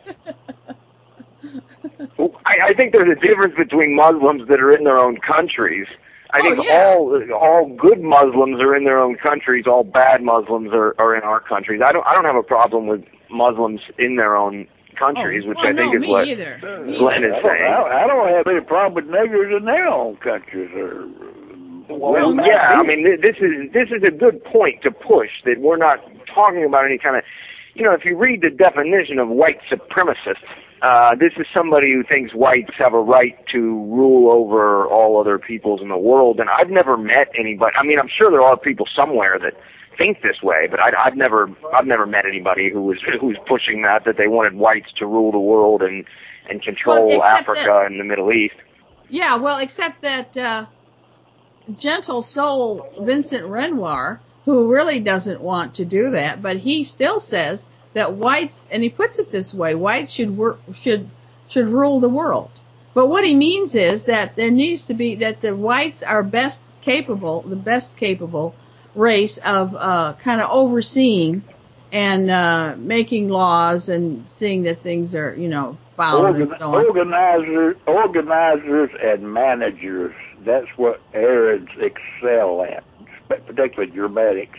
I think there's a difference between Muslims that are in their own countries. I think all good Muslims are in their own countries. All bad Muslims are in our countries. I don't have a problem with Muslims in their own countries, which I think is what Glenn is saying. I don't have any problem with niggers in their own countries. Well, yeah, I mean, this is a good point to push, that we're not talking about any kind of, if you read the definition of white supremacist, this is somebody who thinks whites have a right to rule over all other peoples in the world, and I've never met anybody. I mean, I'm sure there are people somewhere that think this way, but I've never met anybody who was pushing that they wanted whites to rule the world and control Africa and the Middle East. Yeah, well, except that gentle soul Vincent Renoir, who really doesn't want to do that, but he still says that whites, and he puts it this way, whites should rule the world. But what he means is that there needs to be, that the whites are the best capable race of kind of overseeing and making laws and seeing that things are, followed and so on. Organizers and managers. That's what Arabs excel at, particularly Germanics.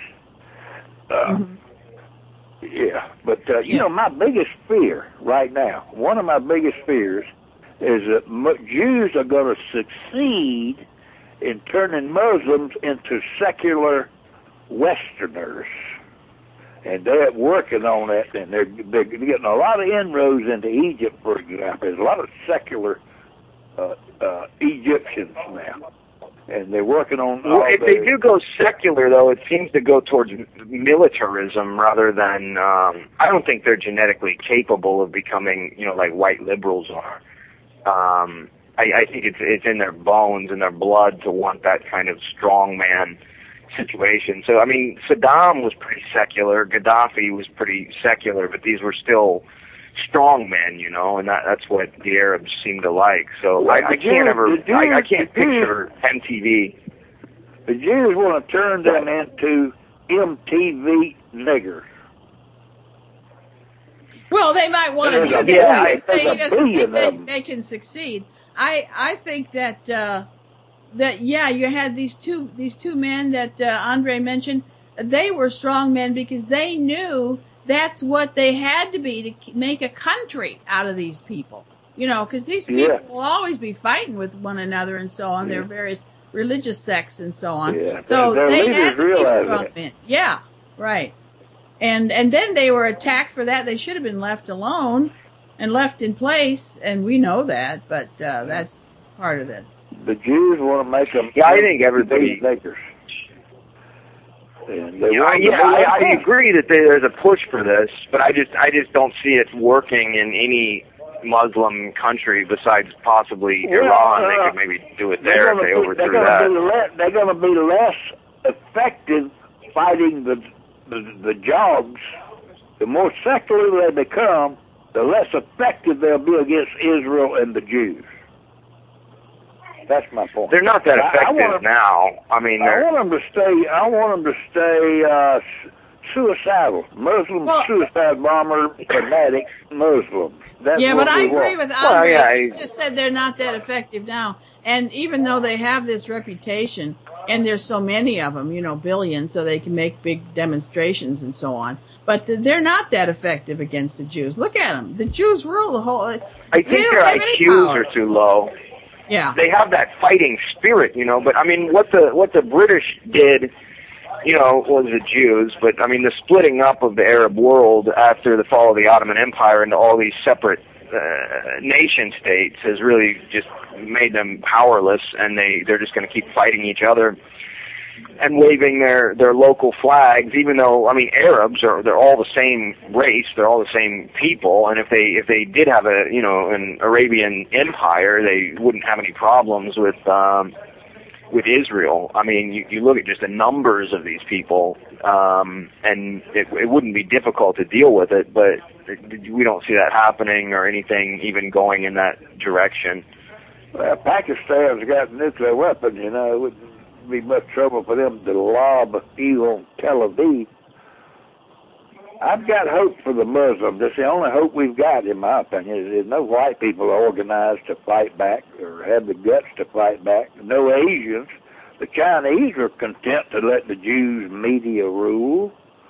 Yeah, but my biggest fear right now, one of my biggest fears, is that Jews are going to succeed in turning Muslims into secular Westerners. And they're working on that, and they're getting a lot of inroads into Egypt, for example. There's a lot of secular Egyptians now, and they're working on. If they do go secular, though, it seems to go towards militarism rather than. I don't think they're genetically capable of becoming, like white liberals are. I think it's in their bones, in their blood, to want that kind of strongman situation. So, I mean, Saddam was pretty secular, Gaddafi was pretty secular, but these were still strong men, and that's what the Arabs seem to like. So I can't picture MTV. The Jews want to turn them into MTV niggers. Well, they might want to do that. Yeah, Because he doesn't think they can succeed. I think that you had these two men that Andre mentioned. They were strong men because they knew that's what they had to be to make a country out of these people. Because these people will always be fighting with one another and so on. Their various religious sects and so on. Yeah. So they had to be strong it. men. Yeah, right. And then they were attacked for that. They should have been left alone and left in place, and we know that, but that's part of it. The Jews want to make them. Yeah, I think everybody. Niggers. I agree that there's a push for this, but I just don't see it working in any Muslim country besides possibly Iran. They could maybe do it there if they overthrew that. They're going to be less effective fighting the Jogs. The more secular they become, the less effective they'll be against Israel and the Jews. That's my point. They're not that effective now. I want them to stay suicidal. Suicide bomber, fanatic Muslims. That's but I agree with Andre. He just said they're not that effective now. And even though they have this reputation, and there's so many of them, billions, so they can make big demonstrations and so on. But they're not that effective against the Jews. Look at them. The Jews rule the whole. I think their IQs are too low. Yeah. They have that fighting spirit, but I mean, what the British did, was the Jews, but I mean, the splitting up of the Arab world after the fall of the Ottoman Empire into all these separate nation states has really just made them powerless, and they're just going to keep fighting each other and waving their local flags, even though, I mean, Arabs they're all the same race, they're all the same people, and if they did have an Arabian empire, they wouldn't have any problems with Israel. I mean, you look at just the numbers of these people, and it wouldn't be difficult to deal with it, but we don't see that happening or anything even going in that direction. Well, Pakistan's got nuclear weapons, it wouldn't be much trouble for them to lob a few on Tel Aviv. I've got hope for the Muslims. That's the only hope we've got, in my opinion. There's no white people organized to fight back or have the guts to fight back. No Asians. The Chinese are content to let the Jews media rule,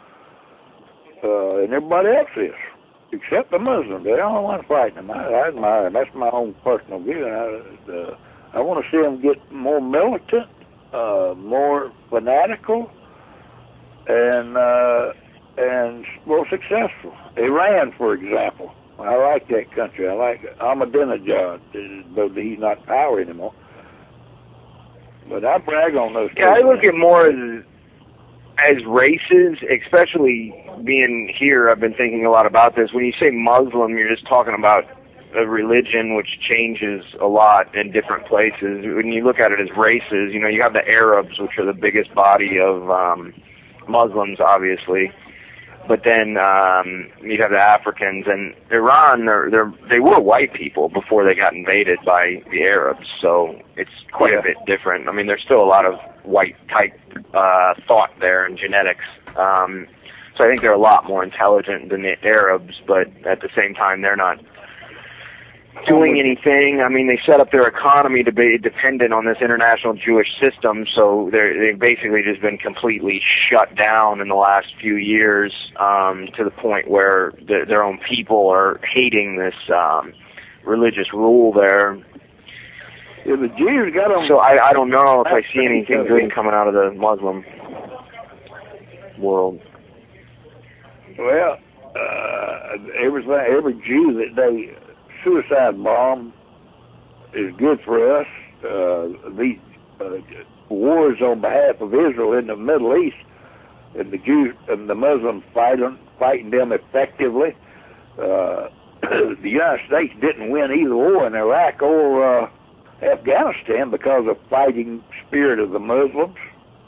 and everybody else is, except the Muslims. They're the only ones fighting them. I admire them. That's my own personal view. I want to see them get more militant, more fanatical, and more successful. Iran, for example. I like that country. I like Ahmadinejad, though he's not in power anymore. But I brag on those. Yeah, I look at more as races, especially being here. I've been thinking a lot about this. When you say Muslim, you're just talking about a religion which changes a lot in different places. When you look at it as races, you have the Arabs, which are the biggest body of Muslims, obviously. But then you have the Africans, and Iran. They were white people before they got invaded by the Arabs, so it's quite a bit different. I mean, there's still a lot of white type thought there and genetics. So I think they're a lot more intelligent than the Arabs, but at the same time, they're not doing anything. I mean, they set up their economy to be dependent on this international Jewish system, so they've basically just been completely shut down in the last few years, to the point where their own people are hating this religious rule there. Yeah, the Jews got them. So I don't know if I see anything good coming out of the Muslim world. Well, every Jew that they suicide bomb is good for us. These wars on behalf of Israel in the Middle East, and the Jews and the Muslims fighting them effectively. The United States didn't win either war in Iraq or Afghanistan because of fighting spirit of the Muslims.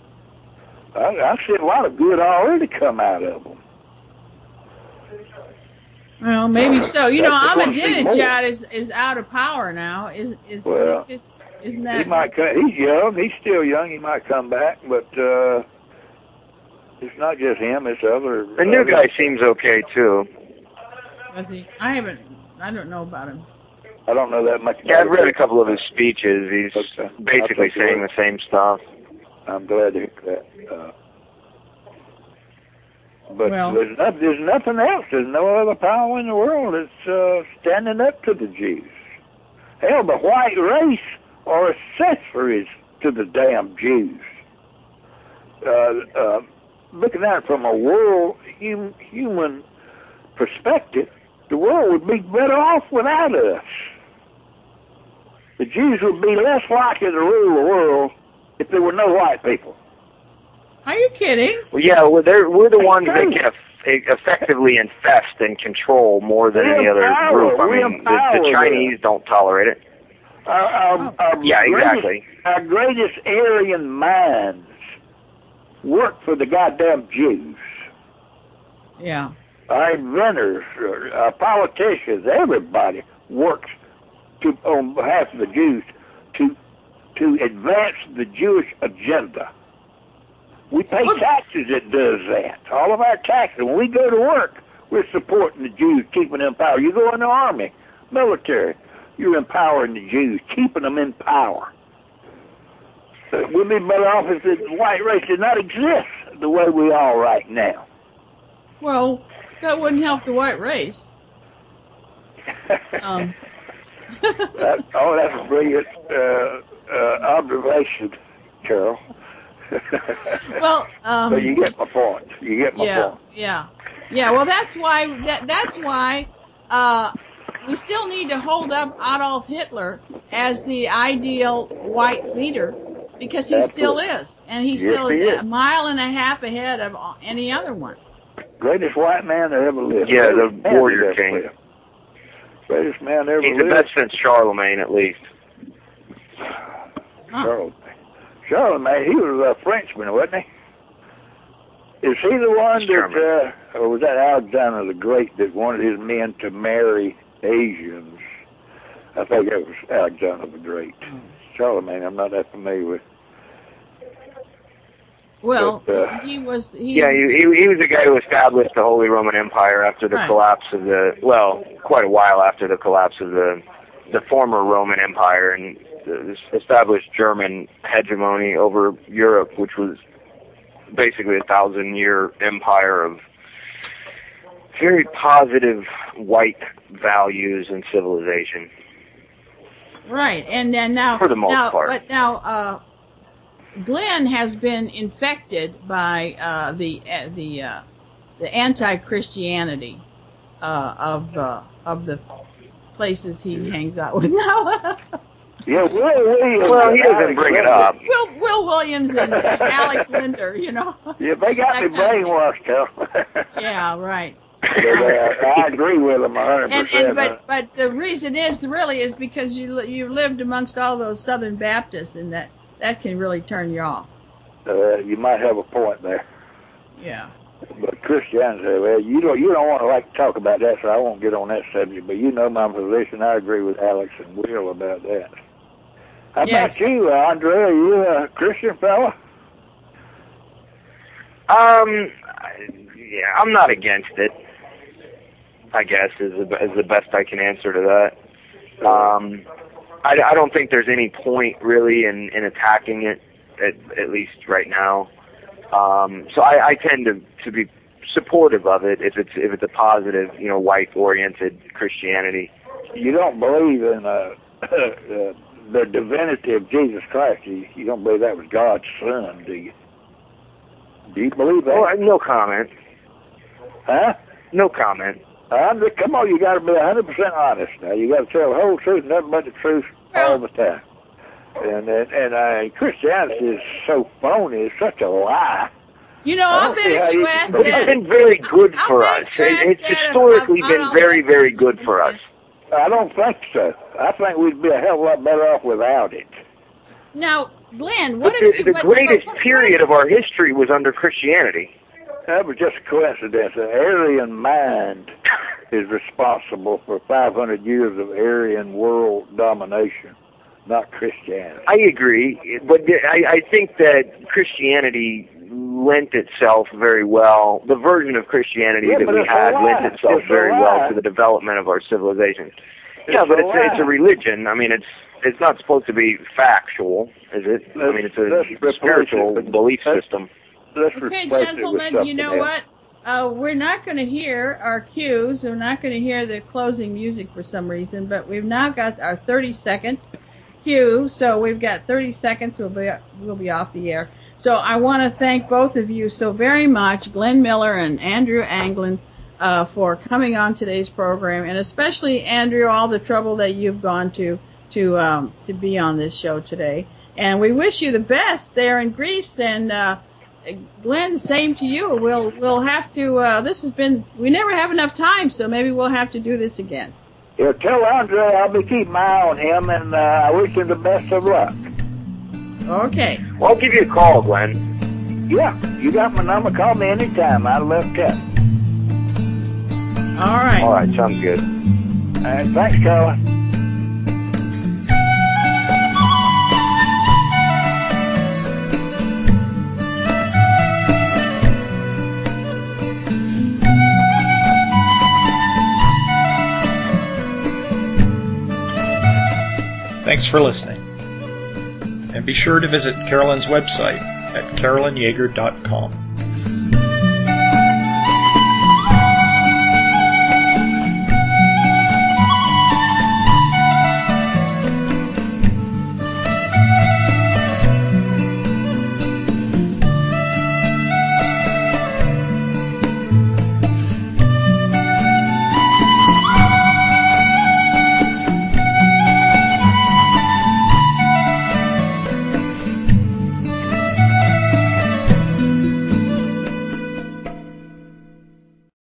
I see a lot of good already come out of them. Well, maybe so. You know, Ahmadinejad is out of power now. Isn't that? He might. He's young. He's still young. He might come back, but it's not just him. It's other. The new guy seems okay too. Was he? I don't know about him. I don't know that much. Yeah, I've read a couple of his speeches. He's basically saying the same stuff. I'm glad to hear that. But well, there's nothing else. There's no other power in the world that's standing up to the Jews. Hell, the white race are accessories to the damn Jews. Looking at it from a world human perspective, the world would be better off without us. The Jews would be less likely to rule the world if there were no white people. Are you kidding? Well, yeah, we're the ones that can effectively infest and control more than any other group. I mean, the Chinese don't tolerate it. Exactly. Our greatest Aryan minds work for the goddamn Jews. Yeah. Our inventors, our politicians, everybody works on behalf of the Jews to advance the Jewish agenda. We pay taxes that does that. All of our taxes. When we go to work, we're supporting the Jews, keeping them in power. You go in the army, military, you're empowering the Jews, keeping them in power. We'd be better off if the white race did not exist the way we are right now. Well, that wouldn't help the white race. That's a brilliant observation, Carol. Well, so you get my point. Point. Yeah. Well, that's why we still need to hold up Adolf Hitler as the ideal white leader, because he still is, and he still is a mile and a half ahead of any other one. Greatest white man that ever lived. Yeah, the warrior king. Greatest man ever lived. He's the best since Charlemagne, at least. Charlemagne, he was a Frenchman, wasn't he? Is he the one that, or was that Alexander the Great that wanted his men to marry Asians? I think it was Alexander the Great. Charlemagne, I'm not that familiar with. Well, he was the guy who established the Holy Roman Empire after the collapse of quite a while after the collapse of the former Roman Empire, and established German hegemony over Europe, which was basically a 1,000-year empire of very positive white values and civilization. Right, and then now, for the most part. But now, Glenn has been infected by the anti-Christianity of the places he hangs out with now. Yeah, Will well, he doesn't bring it up. Will Williams and Alex Linder, you know. Yeah, they got me brainwashed, Carol. Yeah, right. I agree with them 100%. But the reason is because you lived amongst all those Southern Baptists, and that can really turn you off. You might have a point there. Yeah. But Christianity, well, you don't want to talk about that, so I won't get on that subject. But you know my position. I agree with Alex and Will about that. How about you, Andre? Are you a Christian fella? I'm not against it, I guess, is the best I can answer to that. I don't think there's any point really in attacking it, at least right now. So I tend to be supportive of it if it's a positive, wife-oriented Christianity. You don't believe in the divinity of Jesus Christ? You don't believe that was God's Son, do you? Do you believe that? Oh, no comment. Huh? No comment. Come on, you got to be 100% honest now. You got to tell the whole truth, nothing but the truth all the time. And Christianity is so phony. It's such a lie. I'll bet if you ask But that. it's been very good for us. It's historically been very, very good for us. I don't think so. I think we'd be a hell of a lot better off without it. Now, Glenn, the greatest period of our history was under Christianity. That was just a coincidence. An Aryan mind is responsible for 500 years of Aryan world domination, not Christianity. I agree, but I think that Christianity lent itself very well. The version of Christianity that we had lent itself very well to the development of our civilization. Yeah, but it's a religion. I mean, it's not supposed to be factual, is it? I mean, it's a spiritual belief system. Okay, gentlemen, you know what? We're not going to hear our cues. We're not going to hear the closing music for some reason, but we've now got our 30-second cue, so we've got 30 seconds. We'll be off the air. So I want to thank both of you so very much, Glenn Miller and Andrew Anglin, for coming on today's program, and especially Andrew, all the trouble that you've gone to be on this show today. And we wish you the best there in Greece. And Glenn, same to you. We'll have to. We never have enough time, so maybe we'll have to do this again. Yeah, tell Andre I'll be keeping my eye on him, and I wish him the best of luck. Okay. Well, I'll give you a call, Glenn. Yeah, you got my number. Call me anytime. I love cutting. All right. All right, sounds good. All right, thanks, Carolyn. Thanks for listening. And be sure to visit Carolyn's website at carolynyager.com.